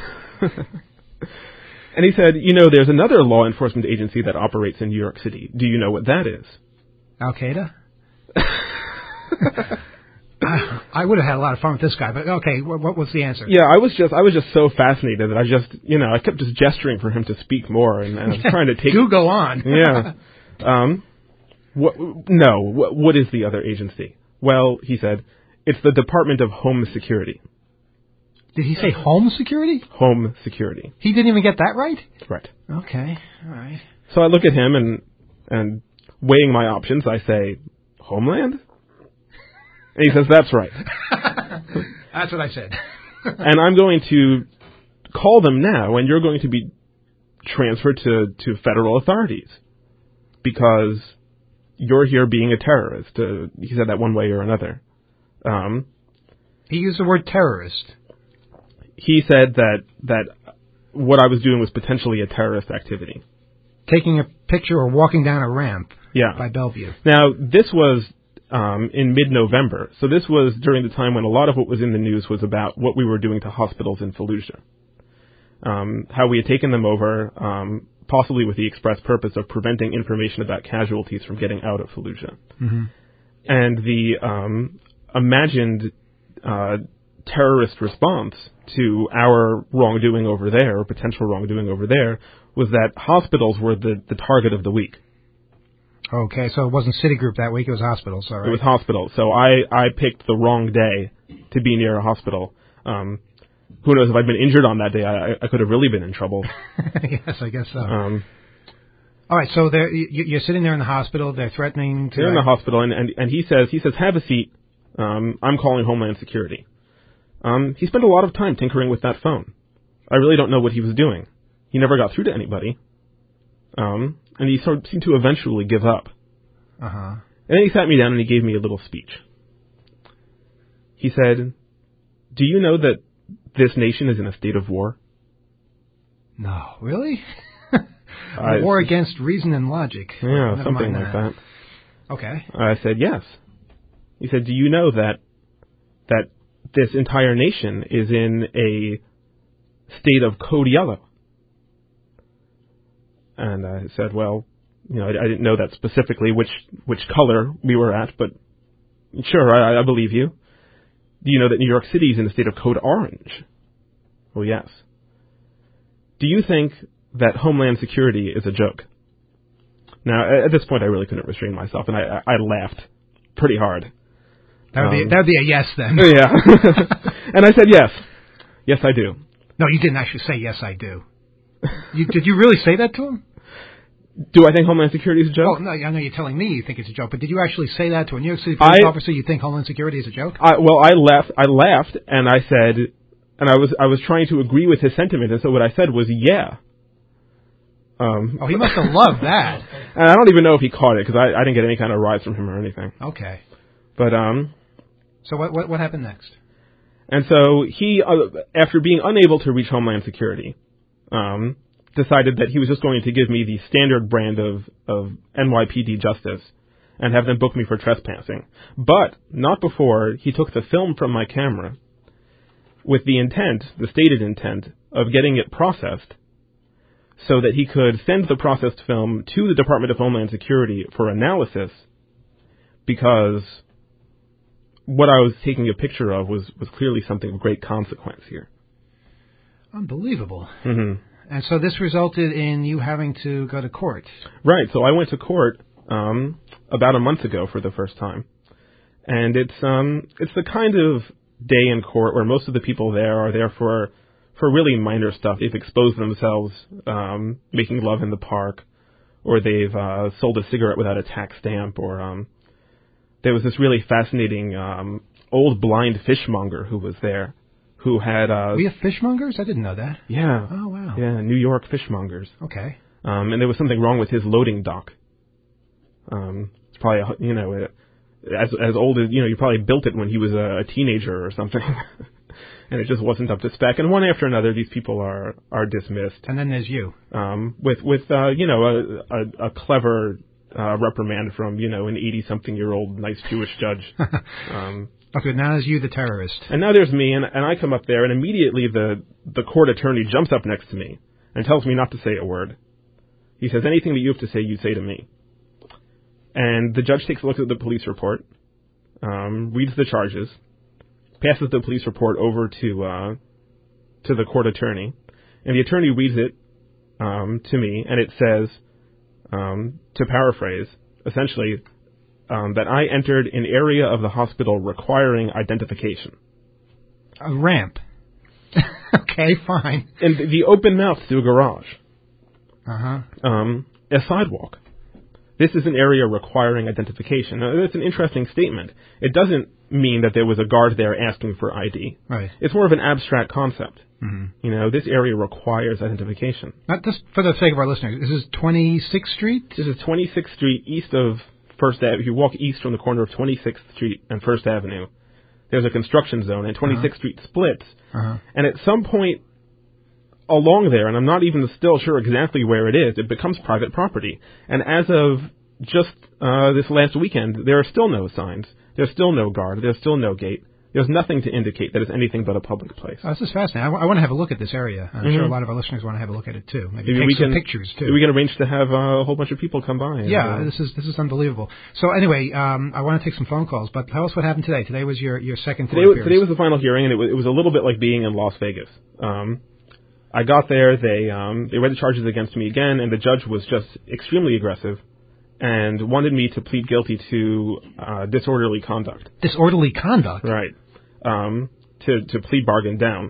And he said, you know, there's another law enforcement agency that operates in New York City. Do you know what that is? Al-Qaeda? I would have had a lot of fun with this guy, but okay, what, what was the answer? Yeah, I was just I was just so fascinated that I just, you know, I kept just gesturing for him to speak more, and, and I was trying to take... Do go on. Yeah. Um, what, no, what, what is the other agency? Well, he said, it's the Department of Home Security. Did he say home security? Home Security. He didn't even get that right? Right. Okay, all right. So I look at him, and and weighing my options, I say, Homeland? And he says, that's right. That's what I said. And I'm going to call them now, and you're going to be transferred to, to federal authorities because you're here being a terrorist. Uh, he said that one way or another. Um, he used the word terrorist. He said that that what I was doing was potentially a terrorist activity. Taking a picture or walking down a ramp yeah. by Bellevue. Now, this was um, in mid-November, so this was during the time when a lot of what was in the news was about what we were doing to hospitals in Fallujah. Um, how we had taken them over, um, possibly with the express purpose of preventing information about casualties from getting out of Fallujah. Mm-hmm. And the um, imagined uh, terrorist response to our wrongdoing over there, or potential wrongdoing over there, was that hospitals were the, the target of the week. Okay, so it wasn't Citigroup that week, it was hospitals, all right. It was hospitals. So I, I picked the wrong day to be near a hospital. Um, who knows, if I'd been injured on that day, I, I could have really been in trouble. Yes, I guess so. Um, all right, so they're, you, you're sitting there in the hospital, they're threatening to... They're in the hospital, and, and, and he says, he says, have a seat, um, I'm calling Homeland Security. Um, he spent a lot of time tinkering with that phone. I really don't know what he was doing. He never got through to anybody. Um, and he sort of seemed to eventually give up. Uh-huh. And then he sat me down and he gave me a little speech. He said, do you know that this nation is in a state of war? No, really? a uh, war against reason and logic. Yeah, Never something mind like that. that. Okay. I said, yes. He said, do you know that that this entire nation is in a state of code yellow? And I said, well, you know, I, I didn't know that specifically which which color we were at, but sure, I, I believe you. Do you know that New York City is in a state of code orange? Well, yes. Do you think that Homeland Security is a joke? Now, at this point, I really couldn't restrain myself, and I, I laughed pretty hard. That would, um, be, that would be a yes, then. Yeah. And I said, yes. Yes, I do. No, you didn't actually say, yes, I do. You, did you really say that to him? Do I think Homeland Security is a joke? Oh, no, I know you're telling me you think it's a joke, but did you actually say that to a New York City police I, officer? You think Homeland Security is a joke? I, well, I laughed. I laughed, and I said, and I was I was trying to agree with his sentiment, and so what I said was, yeah. Um, oh, he must have loved that. And I don't even know if he caught it because I, I didn't get any kind of rise from him or anything. Okay. But um. So what what what happened next? And so he, uh, after being unable to reach Homeland Security, um, decided that he was just going to give me the standard brand of, of N Y P D justice and have them book me for trespassing. But not before he took the film from my camera with the intent, the stated intent, of getting it processed so that he could send the processed film to the Department of Homeland Security for analysis because what I was taking a picture of was, was clearly something of great consequence here. Unbelievable. Mm-hmm. And so this resulted in you having to go to court. Right. So I went to court um, about a month ago for the first time, and it's um it's the kind of day in court where most of the people there are there for for really minor stuff. They've exposed themselves um, making love in the park, or they've uh, sold a cigarette without a tax stamp, or um, there was this really fascinating um, old blind fishmonger who was there. Who had uh we have fishmongers? I didn't know that. Yeah. Oh wow. Yeah, New York fishmongers. Okay. Um, and there was something wrong with his loading dock. Um, it's probably a, you know as as old as you know you probably built it when he was a, a teenager or something, and it just wasn't up to spec. And one after another, these people are are dismissed. And then there's you. Um, with with uh, you know a a, a clever uh, reprimand from you know an eighty something year old nice Jewish judge. um, Okay, now there's you, the terrorist. And now there's me, and, and I come up there, and immediately the, the court attorney jumps up next to me and tells me not to say a word. He says, anything that you have to say, you say to me. And the judge takes a look at the police report, um, reads the charges, passes the police report over to uh, to the court attorney, and the attorney reads it um, to me, and it says, um, to paraphrase, essentially, Um, that I entered an area of the hospital requiring identification. A ramp. Okay, fine. And the open mouth to a garage. Uh-huh. Um, a sidewalk. this is an area requiring identification. Now, that's an interesting statement. It doesn't mean that there was a guard there asking for I D. Right. It's more of an abstract concept. Mm-hmm. You know, this area requires identification. Not just for the sake of our listeners. This is twenty-sixth Street? This is twenty-sixth Street east of First Avenue. If you walk east from the corner of twenty-sixth Street and First Avenue, there's a construction zone, and twenty-sixth uh-huh. Street splits. Uh-huh. And at some point along there, and I'm not even still sure exactly where it is, it becomes private property. And as of just uh, this last weekend, there are still no signs. There's still no guard. There's still no gate. There's nothing to indicate that it's anything but a public place. Oh, this is fascinating. I, w- I want to have a look at this area. I'm mm-hmm. sure a lot of our listeners want to have a look at it, too. Maybe, Maybe take we some can, pictures, too. We can arrange to have uh, a whole bunch of people come by. And, yeah, uh, this is this is unbelievable. So anyway, um, I want to take some phone calls, but tell us what happened today. Today was your, your second today, court appearance. Today was the final hearing, and it was, it was a little bit like being in Las Vegas. Um, I got there, they um, they read the charges against me again, and the judge was just extremely aggressive and wanted me to plead guilty to uh, disorderly conduct. Disorderly conduct? Right. Um, to, to plead bargain down.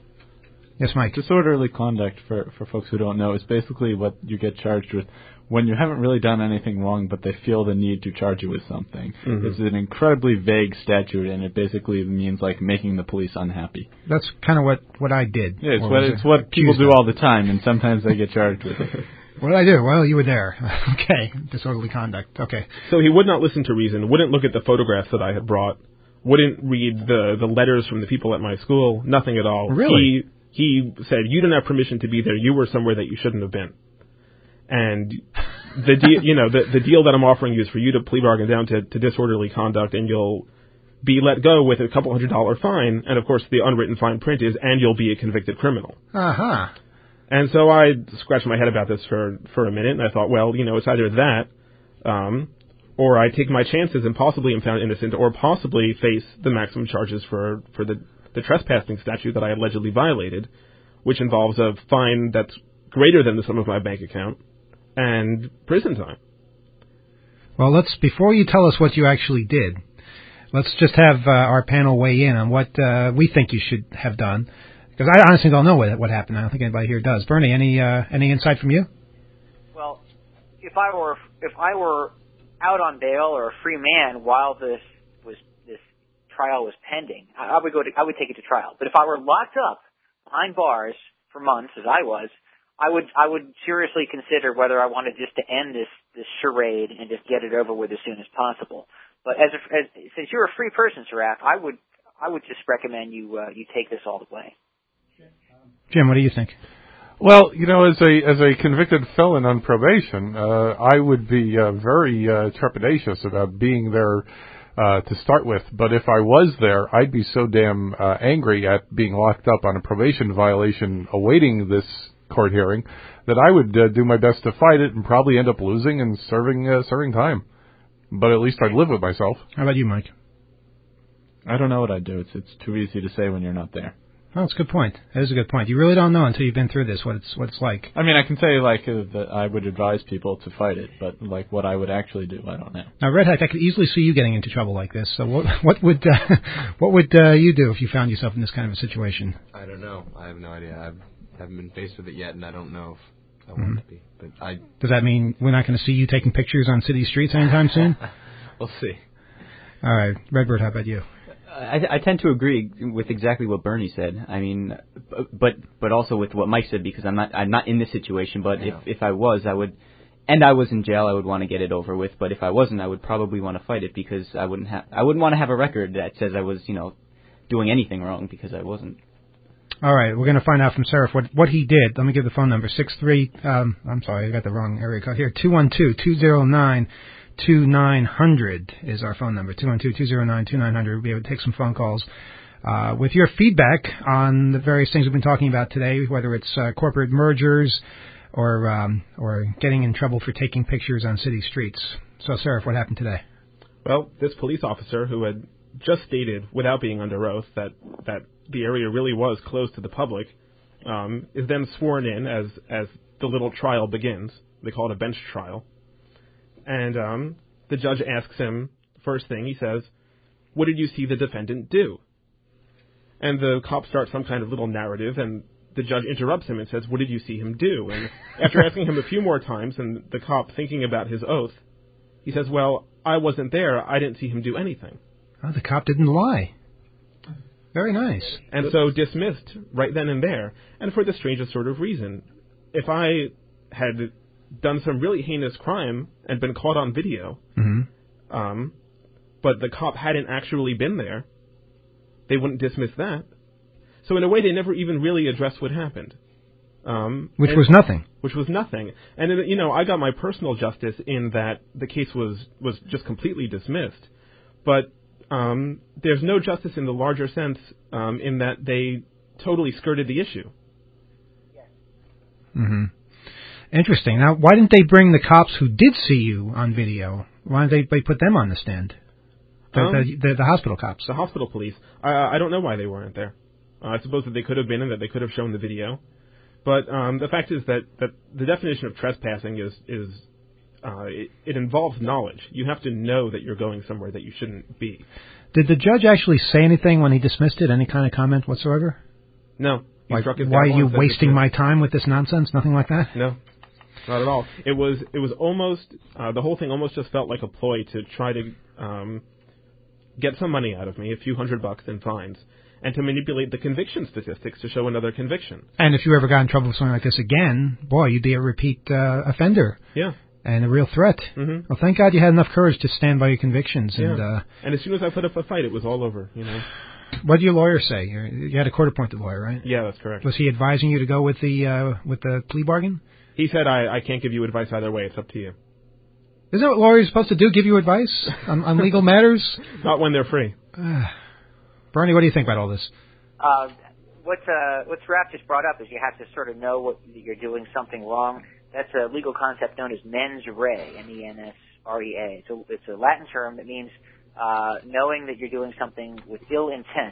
Yes, Mike. Disorderly conduct, for, for folks who don't know, is basically what you get charged with when you haven't really done anything wrong, but they feel the need to charge you with something. Mm-hmm. It's an incredibly vague statute, and it basically means like making the police unhappy. That's kind of what, what I did. Yeah, it's what it's what people do all the time, and sometimes they get charged with it. What did I do? Well, you were there. Okay, disorderly conduct. Okay. So he would not listen to reason, wouldn't look at the photographs that I had brought, wouldn't read the, the letters from the people at my school, nothing at all. Really? He, he said, you didn't have permission to be there. You were somewhere that you shouldn't have been. And the deal, you know, the, the deal that I'm offering you is for you to plea bargain down to, to disorderly conduct, and you'll be let go with a couple hundred dollar fine. And of course, the unwritten fine print is, and you'll be a convicted criminal. Uh huh. And so I scratched my head about this for for a minute, and I thought, well, you know, it's either that, um, or I take my chances and possibly am found innocent, or possibly face the maximum charges for for the the trespassing statute that I allegedly violated, which involves a fine that's greater than the sum of my bank account and prison time. Well, let's before you tell us what you actually did, let's just have uh, our panel weigh in on what uh, we think you should have done, because I honestly don't know what what happened. I don't think anybody here does. Bernie, any uh, any insight from you? Well, if I were if I were out on bail or a free man while this was this trial was pending, I, I would go to I would take it to trial. But if I were locked up behind bars for months, as I was, I would I would seriously consider whether I wanted just to end this this charade and just get it over with as soon as possible. But as, a, as since you're a free person, Saraf, I would I would just recommend you uh, you take this all the way. Jim, what do you think? Well, you know, as a as a convicted felon on probation, uh, I would be uh, very uh, trepidatious about being there uh, to start with. But if I was there, I'd be so damn uh, angry at being locked up on a probation violation awaiting this court hearing that I would uh, do my best to fight it and probably end up losing and serving uh, serving time. But at least I'd live with myself. How about you, Mike? I don't know what I'd do. It's it's too easy to say when you're not there. Oh, that's a good point. That is a good point. You really don't know until you've been through this what it's what it's like. I mean, I can say like uh, that I would advise people to fight it, but like what I would actually do, I don't know. Now, Red Hat, I could easily see you getting into trouble like this. So, what what would uh, what would uh, you do if you found yourself in this kind of a situation? I don't know. I have no idea. I haven't been faced with it yet, and I don't know if I Mm-hmm. want to be. But I. Does that mean we're not going to see you taking pictures on city streets anytime soon? We'll see. All right, Redbird, how about you? I, I tend to agree with exactly what Bernie said. I mean, but but also with what Mike said, because I'm not I'm not in this situation. But if if I was, I would, and I was in jail, I would want to get it over with. But if I wasn't, I would probably want to fight it, because I wouldn't have I wouldn't want to have a record that says I was, you know, doing anything wrong, because I wasn't. All right, we're going to find out from Seraph what what he did. Let me give the phone number six three. Um, I'm sorry, I got the wrong area code here. Two one two two zero nine. two nine hundred is our phone number, two one two two zero nine two nine hundred. We'll be able to take some phone calls uh, with your feedback on the various things we've been talking about today, whether it's uh, corporate mergers or um, or getting in trouble for taking pictures on city streets. So, Seraph, what happened today? Well, this police officer who had just stated, without being under oath, that, that the area really was closed to the public, um, is then sworn in as, as the little trial begins. They call it a bench trial. And um, the judge asks him, first thing, he says, what did you see the defendant do? And the cop starts some kind of little narrative, and the judge interrupts him and says, what did you see him do? And after asking him a few more times, and the cop thinking about his oath, He says, well, I wasn't there. I didn't see him do anything. Oh, the cop didn't lie. Very nice. And so dismissed right then and there, and for the strangest sort of reason. If I had done some really heinous crime and been caught on video, mm-hmm. um, but the cop hadn't actually been there, they wouldn't dismiss that. So in a way, they never even really addressed what happened. Um, which and, was nothing. Which was nothing. And, you know, I got my personal justice in that the case was, was just completely dismissed. But um, there's no justice in the larger sense um, in that they totally skirted the issue. Mm-hmm. Interesting. Now, why didn't they bring the cops who did see you on video? Why didn't they, they put them on the stand? The, um, the, the, the hospital cops. The hospital police. I, I don't know why they weren't there. Uh, I suppose that they could have been and that they could have shown the video. But um, the fact is that, that the definition of trespassing is, is uh, it, it involves knowledge. You have to know that you're going somewhere that you shouldn't be. Did the judge actually say anything when he dismissed it? Any kind of comment whatsoever? No. Like, why are you wasting my time with this nonsense? Nothing like that? No. Not at all. It was it was almost, uh, the whole thing almost just felt like a ploy to try to um, get some money out of me, a few hundred bucks in fines, and to manipulate the conviction statistics to show another conviction. And if you ever got in trouble with something like this again, boy, you'd be a repeat uh, offender. Yeah. And a real threat. Mm-hmm. Well, thank God you had enough courage to stand by your convictions. Yeah. And uh, and as soon as I put up a fight, it was all over, you know. What did your lawyer say? You're, you had a court-appointed lawyer, right? Yeah, that's correct. Was he advising you to go with the uh, with the plea bargain? He said, I, I can't give you advice either way. It's up to you. Isn't that what lawyers are supposed to do, give you advice on, on legal matters? Not when they're free. Uh, Bernie, what do you think about all this? Uh, what, uh, what Raph just brought up is you have to sort of know what you're doing something wrong. That's a legal concept known as mens rea, M E N S R E A. So it's a Latin term that means uh, knowing that you're doing something with ill intent.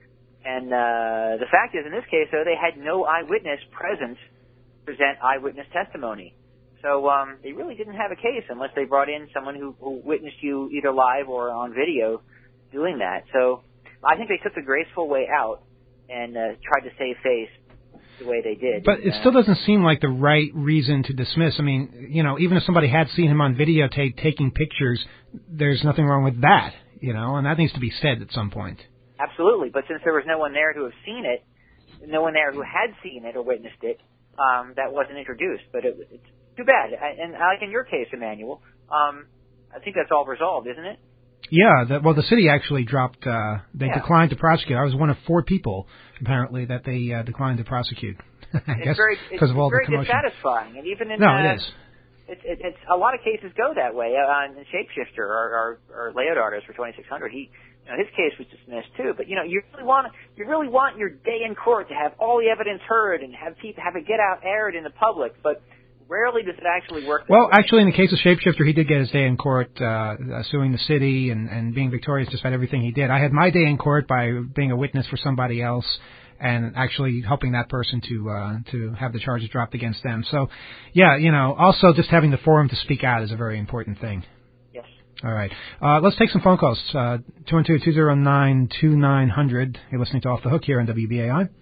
And uh, the fact is, in this case, though, they had no eyewitness present to present eyewitness testimony. So um, they really didn't have a case unless they brought in someone who, who witnessed you either live or on video doing that. So I think they took the graceful way out and uh, tried to save face the way they did. But it uh, still doesn't seem like the right reason to dismiss. I mean, you know, even if somebody had seen him on videotape taking pictures, there's nothing wrong with that, you know, and that needs to be said at some point. Absolutely, but since there was no one there to have seen it, no one there who had seen it or witnessed it, um, that wasn't introduced. But it, it's too bad. And like in your case, Emmanuel, um, I think that's all resolved, isn't it? Yeah, the, well, the city actually dropped, uh, they yeah. declined to prosecute. I was one of four people, apparently, that they uh, declined to prosecute. I it's guess very, because of all very the commotion. dissatisfying. And even in, no, uh, it is. It, it, it's a lot of cases go that way. Uh, in Shapeshifter, our, our, our layout artist for twenty-six hundred, he, you know, his case was dismissed too. But you know, you really want you really want your day in court to have all the evidence heard and have people have it get out aired in the public. But rarely does it actually work. Well, way. actually, in the case of Shapeshifter, he did get his day in court, uh, suing the city and, and being victorious just about everything he did. I had my day in court by being a witness for somebody else and actually helping that person to uh, to have the charges dropped against them. So, yeah, you know, also just having the forum to speak out is a very important thing. Yes. All right. Uh, let's take some phone calls. Uh, two one two, two zero nine, two nine zero zero. You're listening to Off the Hook here on W B A I.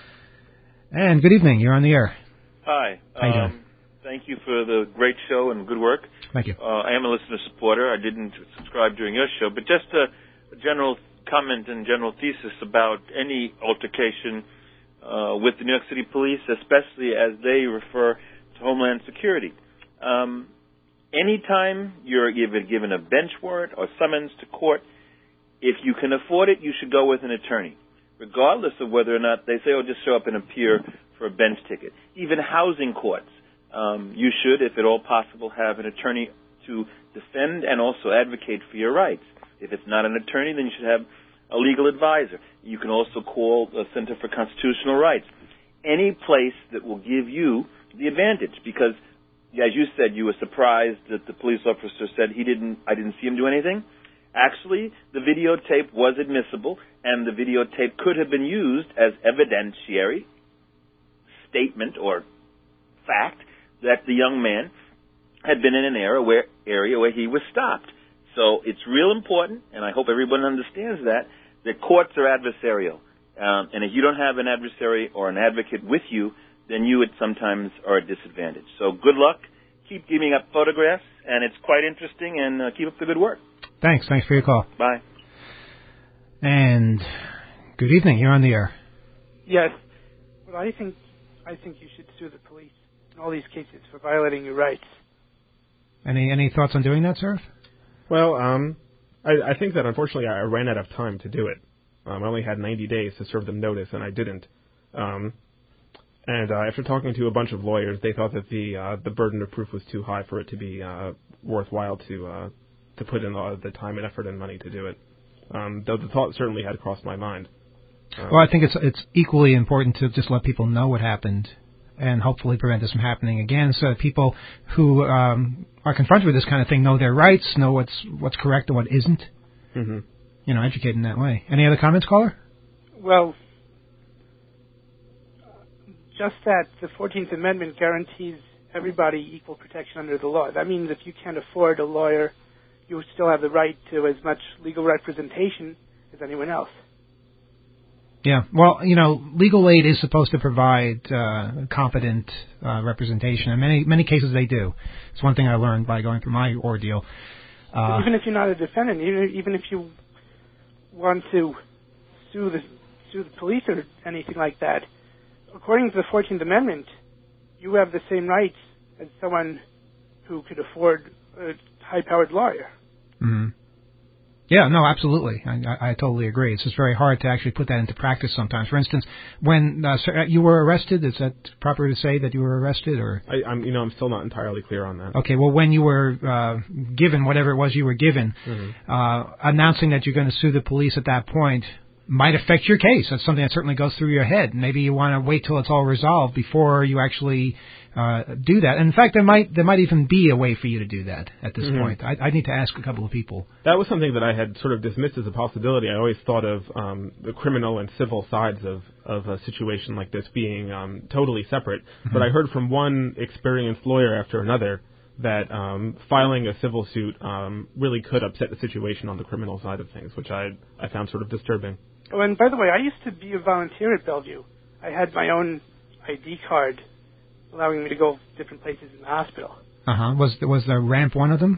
And good evening. You're on the air. Hi. How you doing? Um, thank you for the great show and good work. Thank you. Uh, I am a listener supporter. I didn't subscribe during your show, but just a, a general comment and general thesis about any altercation uh, with the New York City Police, especially as they refer to Homeland Security. Um, anytime you're either given a bench warrant or summons to court, if you can afford it, you should go with an attorney, regardless of whether or not they say, oh, just show up and appear for a bench ticket. Even housing courts, um, you should, if at all possible, have an attorney to defend and also advocate for your rights. If it's not an attorney, then you should have a legal advisor. You can also call the Center for Constitutional Rights. Any place that will give you the advantage, because, as you said, you were surprised that the police officer said he didn't, I didn't see him do anything. Actually, the videotape was admissible, and the videotape could have been used as evidentiary statement or fact that the young man had been in an area where, area where he was stopped. So it's real important, and I hope everyone understands that, that courts are adversarial. Um, and if you don't have an adversary or an advocate with you, then you would sometimes are at a disadvantage. So good luck. keep giving up photographs, and it's quite interesting, and uh, keep up the good work. Thanks. Thanks for your call. Bye. And good evening. You're on the air. Yes. Well, I think I think you should sue the police in all these cases for violating your rights. Any any thoughts on doing that, sir? Well, um, I, I think that unfortunately I ran out of time to do it. Um, I only had ninety days to serve them notice, and I didn't. Um, and uh, after talking to a bunch of lawyers, they thought that the uh, the burden of proof was too high for it to be uh, worthwhile to uh, to put in uh, the time and effort and money to do it. Um, though the thought certainly had crossed my mind. Um, well, I think it's it's equally important to just let people know what happened and hopefully prevent this from happening again, so that people who um, are confronted with this kind of thing know their rights, know what's what's correct and what isn't. Mm-hmm. You know, educate in that way. Any other comments, caller? Well, just that the fourteenth Amendment guarantees everybody equal protection under the law. That means if you can't afford a lawyer, you still have the right to as much legal representation as anyone else. Yeah, well, you know, legal aid is supposed to provide uh, competent uh, representation. In many many cases, they do. It's one thing I learned by going through my ordeal. Uh, even if you're not a defendant, even even if you want to sue the sue the police or anything like that, according to the fourteenth Amendment, you have the same rights as someone who could afford a high-powered lawyer. Mm-hmm. Yeah, no, absolutely. I, I, I totally agree. It's just very hard to actually put that into practice sometimes. For instance, when uh, sir, you were arrested, is that proper to say that you were arrested, or? I, I'm, you know, I'm still not entirely clear on that. Okay, well, when you were uh, given whatever it was you were given, mm-hmm. uh, announcing that you're going to sue the police at that point might affect your case. That's something that certainly goes through your head. Maybe you want to wait till it's all resolved before you actually uh, do that. And in fact, there might there might even be a way for you to do that at this mm-hmm. point. I, I need to ask a couple of people. That was something that I had sort of dismissed as a possibility. I always thought of um, the criminal and civil sides of, of a situation like this being um, totally separate. Mm-hmm. But I heard from one experienced lawyer after another that um, filing a civil suit um, really could upset the situation on the criminal side of things, which I I found sort of disturbing. Oh, and by the way, I used to be a volunteer at Bellevue. I had my own I D card allowing me to go different places in the hospital. Uh-huh. Was, was the ramp one of them?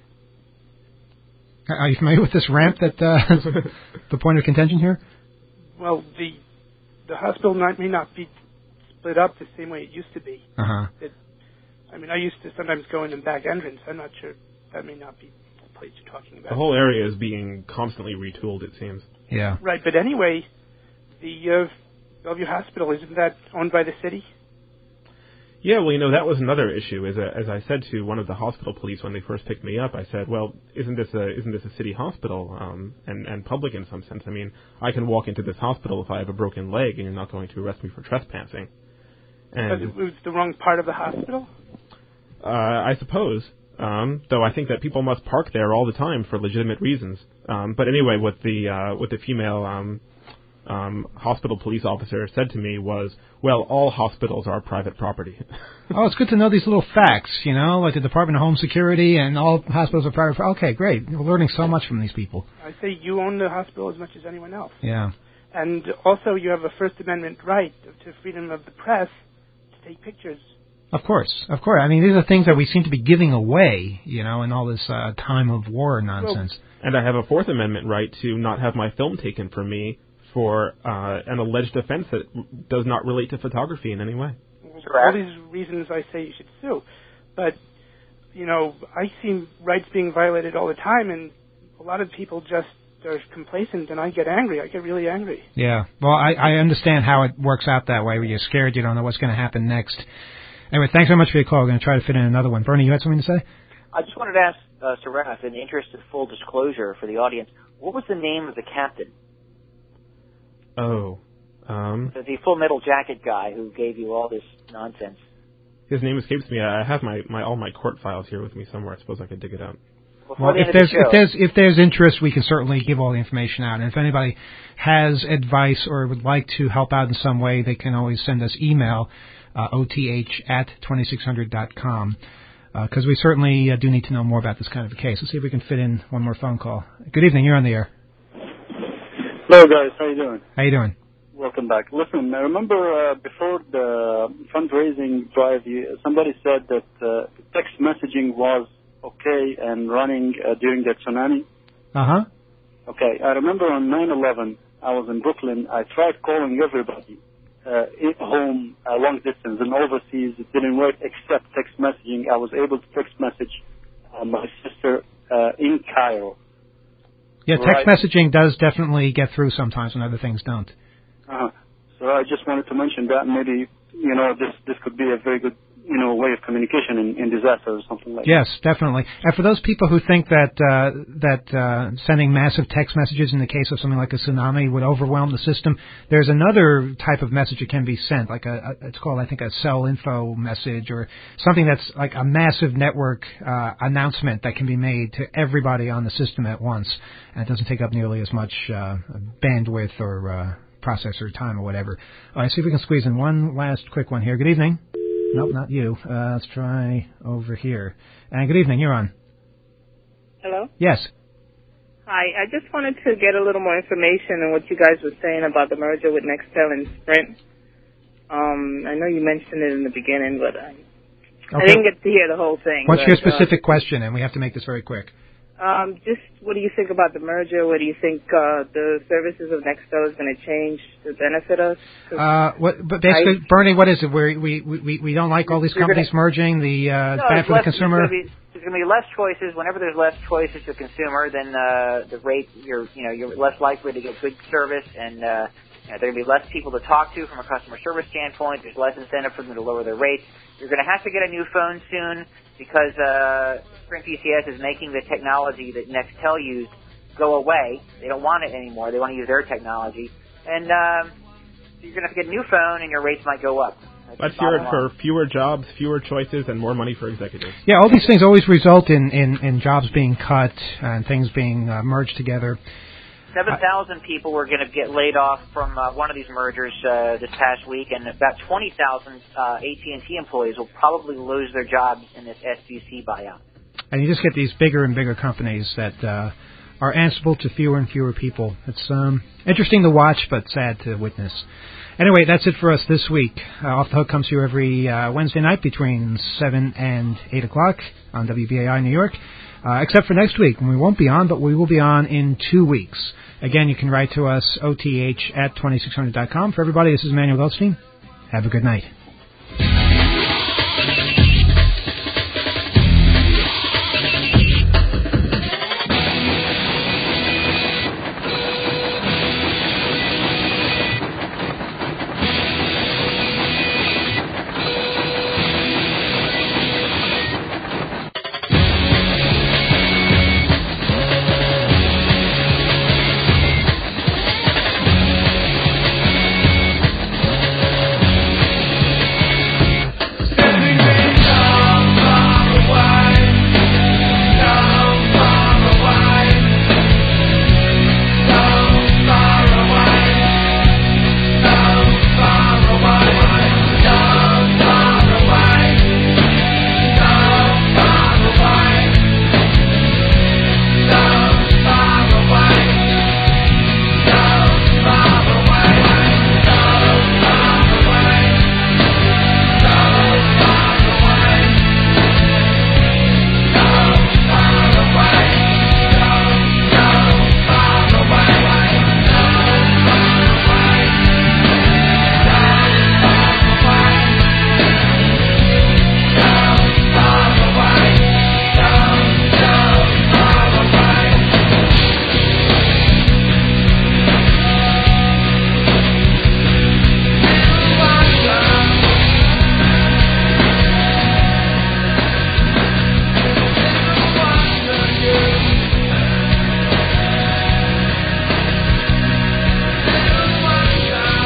Are you familiar with this ramp that uh, is the point of contention here? Well, the the hospital not, may not be split up the same way it used to be. Uh-huh. It, I mean, I used to sometimes go in the back entrance. I'm not sure. That may not be the place you're talking about. The whole area is being constantly retooled, it seems. Yeah. Right, but anyway, the uh, Bellevue Hospital, isn't that owned by the city? Yeah, well, you know, that was another issue. As, a, as I said to one of the hospital police when they first picked me up, I said, well, isn't this a isn't this a city hospital um, and, and public in some sense? I mean, I can walk into this hospital if I have a broken leg, and you're not going to arrest me for trespassing. And Because it was the wrong part of the hospital? Uh, I suppose. Um, though I think that people must park there all the time for legitimate reasons. Um, but anyway, what the uh, what the female um, um, hospital police officer said to me was, well, all hospitals are private property. Oh, it's good to know these little facts, you know, like the Department of Home Security and all hospitals are private. Okay, great. We're learning so much from these people. I say you own the hospital as much as anyone else. Yeah. And also you have a First Amendment right to freedom of the press to take pictures. Of course, of course. I mean, these are things that we seem to be giving away, you know, in all this uh, time of war nonsense. Well, and I have a Fourth Amendment right to not have my film taken from me for uh, an alleged offense that does not relate to photography in any way. For all these reasons, I say you should sue. But, you know, I see rights being violated all the time, and a lot of people just are complacent, and I get angry. I get really angry. Yeah. Well, I, I understand how it works out that way, where you're scared, you don't know what's going to happen next. Anyway, thanks very much for your call. We're going to try to fit in another one. Bernie, you had something to say? I just wanted to ask uh, Sir Ralph, in the interest of full disclosure for the audience, what was the name of the captain? Oh. Um, the, the Full Metal Jacket guy who gave you all this nonsense. His name escapes me. I have my, my all my court files here with me somewhere. I suppose I could dig it out. Well, if there's, the if there's if there's interest, we can certainly give all the information out. And if anybody has advice or would like to help out in some way, they can always send us email, uh, O T H at twenty-six hundred dot com, because uh, we certainly uh, do need to know more about this kind of a case. Let's see if we can fit in one more phone call. Good evening. You're on the air. Hello, guys. How you doing? How you doing? Welcome back. Listen, I remember uh, before the fundraising drive, you, somebody said that uh, text messaging was okay and running uh, during the tsunami. Uh-huh. Okay, I remember on nine eleven, I was in Brooklyn. I tried calling everybody uh, at home, uh, long distance, and overseas. It didn't work except text messaging. I was able to text message uh, my sister uh, in Cairo. Yeah, text right. messaging does definitely get through sometimes when other things don't. Uh-huh. So I just wanted to mention that maybe, you know, this this could be a very good, you know, way of communication in, in disaster or something like yes, that. Yes, definitely. And for those people who think that uh, that uh, sending massive text messages in the case of something like a tsunami would overwhelm the system, there's another type of message that can be sent, like a, a it's called, I think, a cell info message or something that's like a massive network uh, announcement that can be made to everybody on the system at once. And it doesn't take up nearly as much uh, bandwidth or uh, processor time or whatever. All right, see if we can squeeze in one last quick one here. Good evening. Nope, not you. Uh, let's try over here. And good evening, you're on. Hello? Yes. Hi, I just wanted to get a little more information on what you guys were saying about the merger with Nextel and Sprint. Um, I know you mentioned it in the beginning, but I, okay. I didn't get to hear the whole thing. What's but, your specific uh, question? And we have to make this very quick. Um, just what do you think about the merger? What do you think uh, the services of Nextel is going to change to benefit us? Uh, what, but basically, I, Bernie, what is it? We're, we we we don't like all these companies gonna, merging. The uh, no, bad for less, the consumer. There's going to be less choices. Whenever there's less choices to the consumer, then uh, the rate you're you know you're less likely to get good service, and uh, you know, there are going to be less people to talk to from a customer service standpoint. There's less incentive for them to lower their rates. You're going to have to get a new phone soon because uh, Sprint P C S is making the technology that Nextel used go away. They don't want it anymore. They want to use their technology. And um, so you're going to have to get a new phone, and your rates might go up. That's Let's hear it for fewer jobs, fewer choices, and more money for executives. Yeah, all these things always result in, in, in jobs being cut and things being uh, merged together. seven thousand people were going to get laid off from uh, one of these mergers uh, this past week, and about twenty thousand uh, A T and T employees will probably lose their jobs in this S B C buyout. And you just get these bigger and bigger companies that uh, are answerable to fewer and fewer people. It's um, interesting to watch, but sad to witness. Anyway, that's it for us this week. Uh, Off the Hook comes to you every uh, Wednesday night between seven and eight o'clock on W B A I New York. Uh, except for next week, when we won't be on, but we will be on in two weeks. Again, you can write to us, O T H at twenty-six hundred dot com. For everybody, this is Emmanuel Goldstein. Have a good night.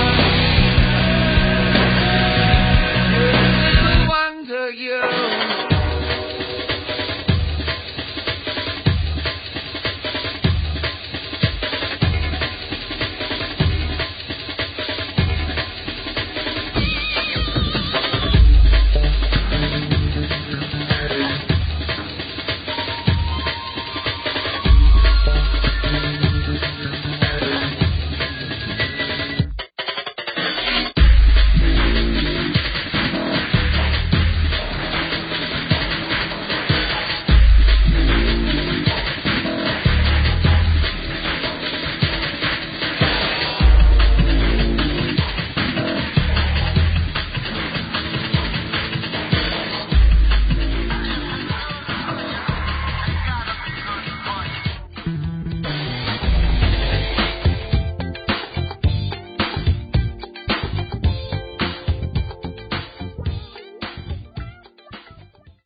You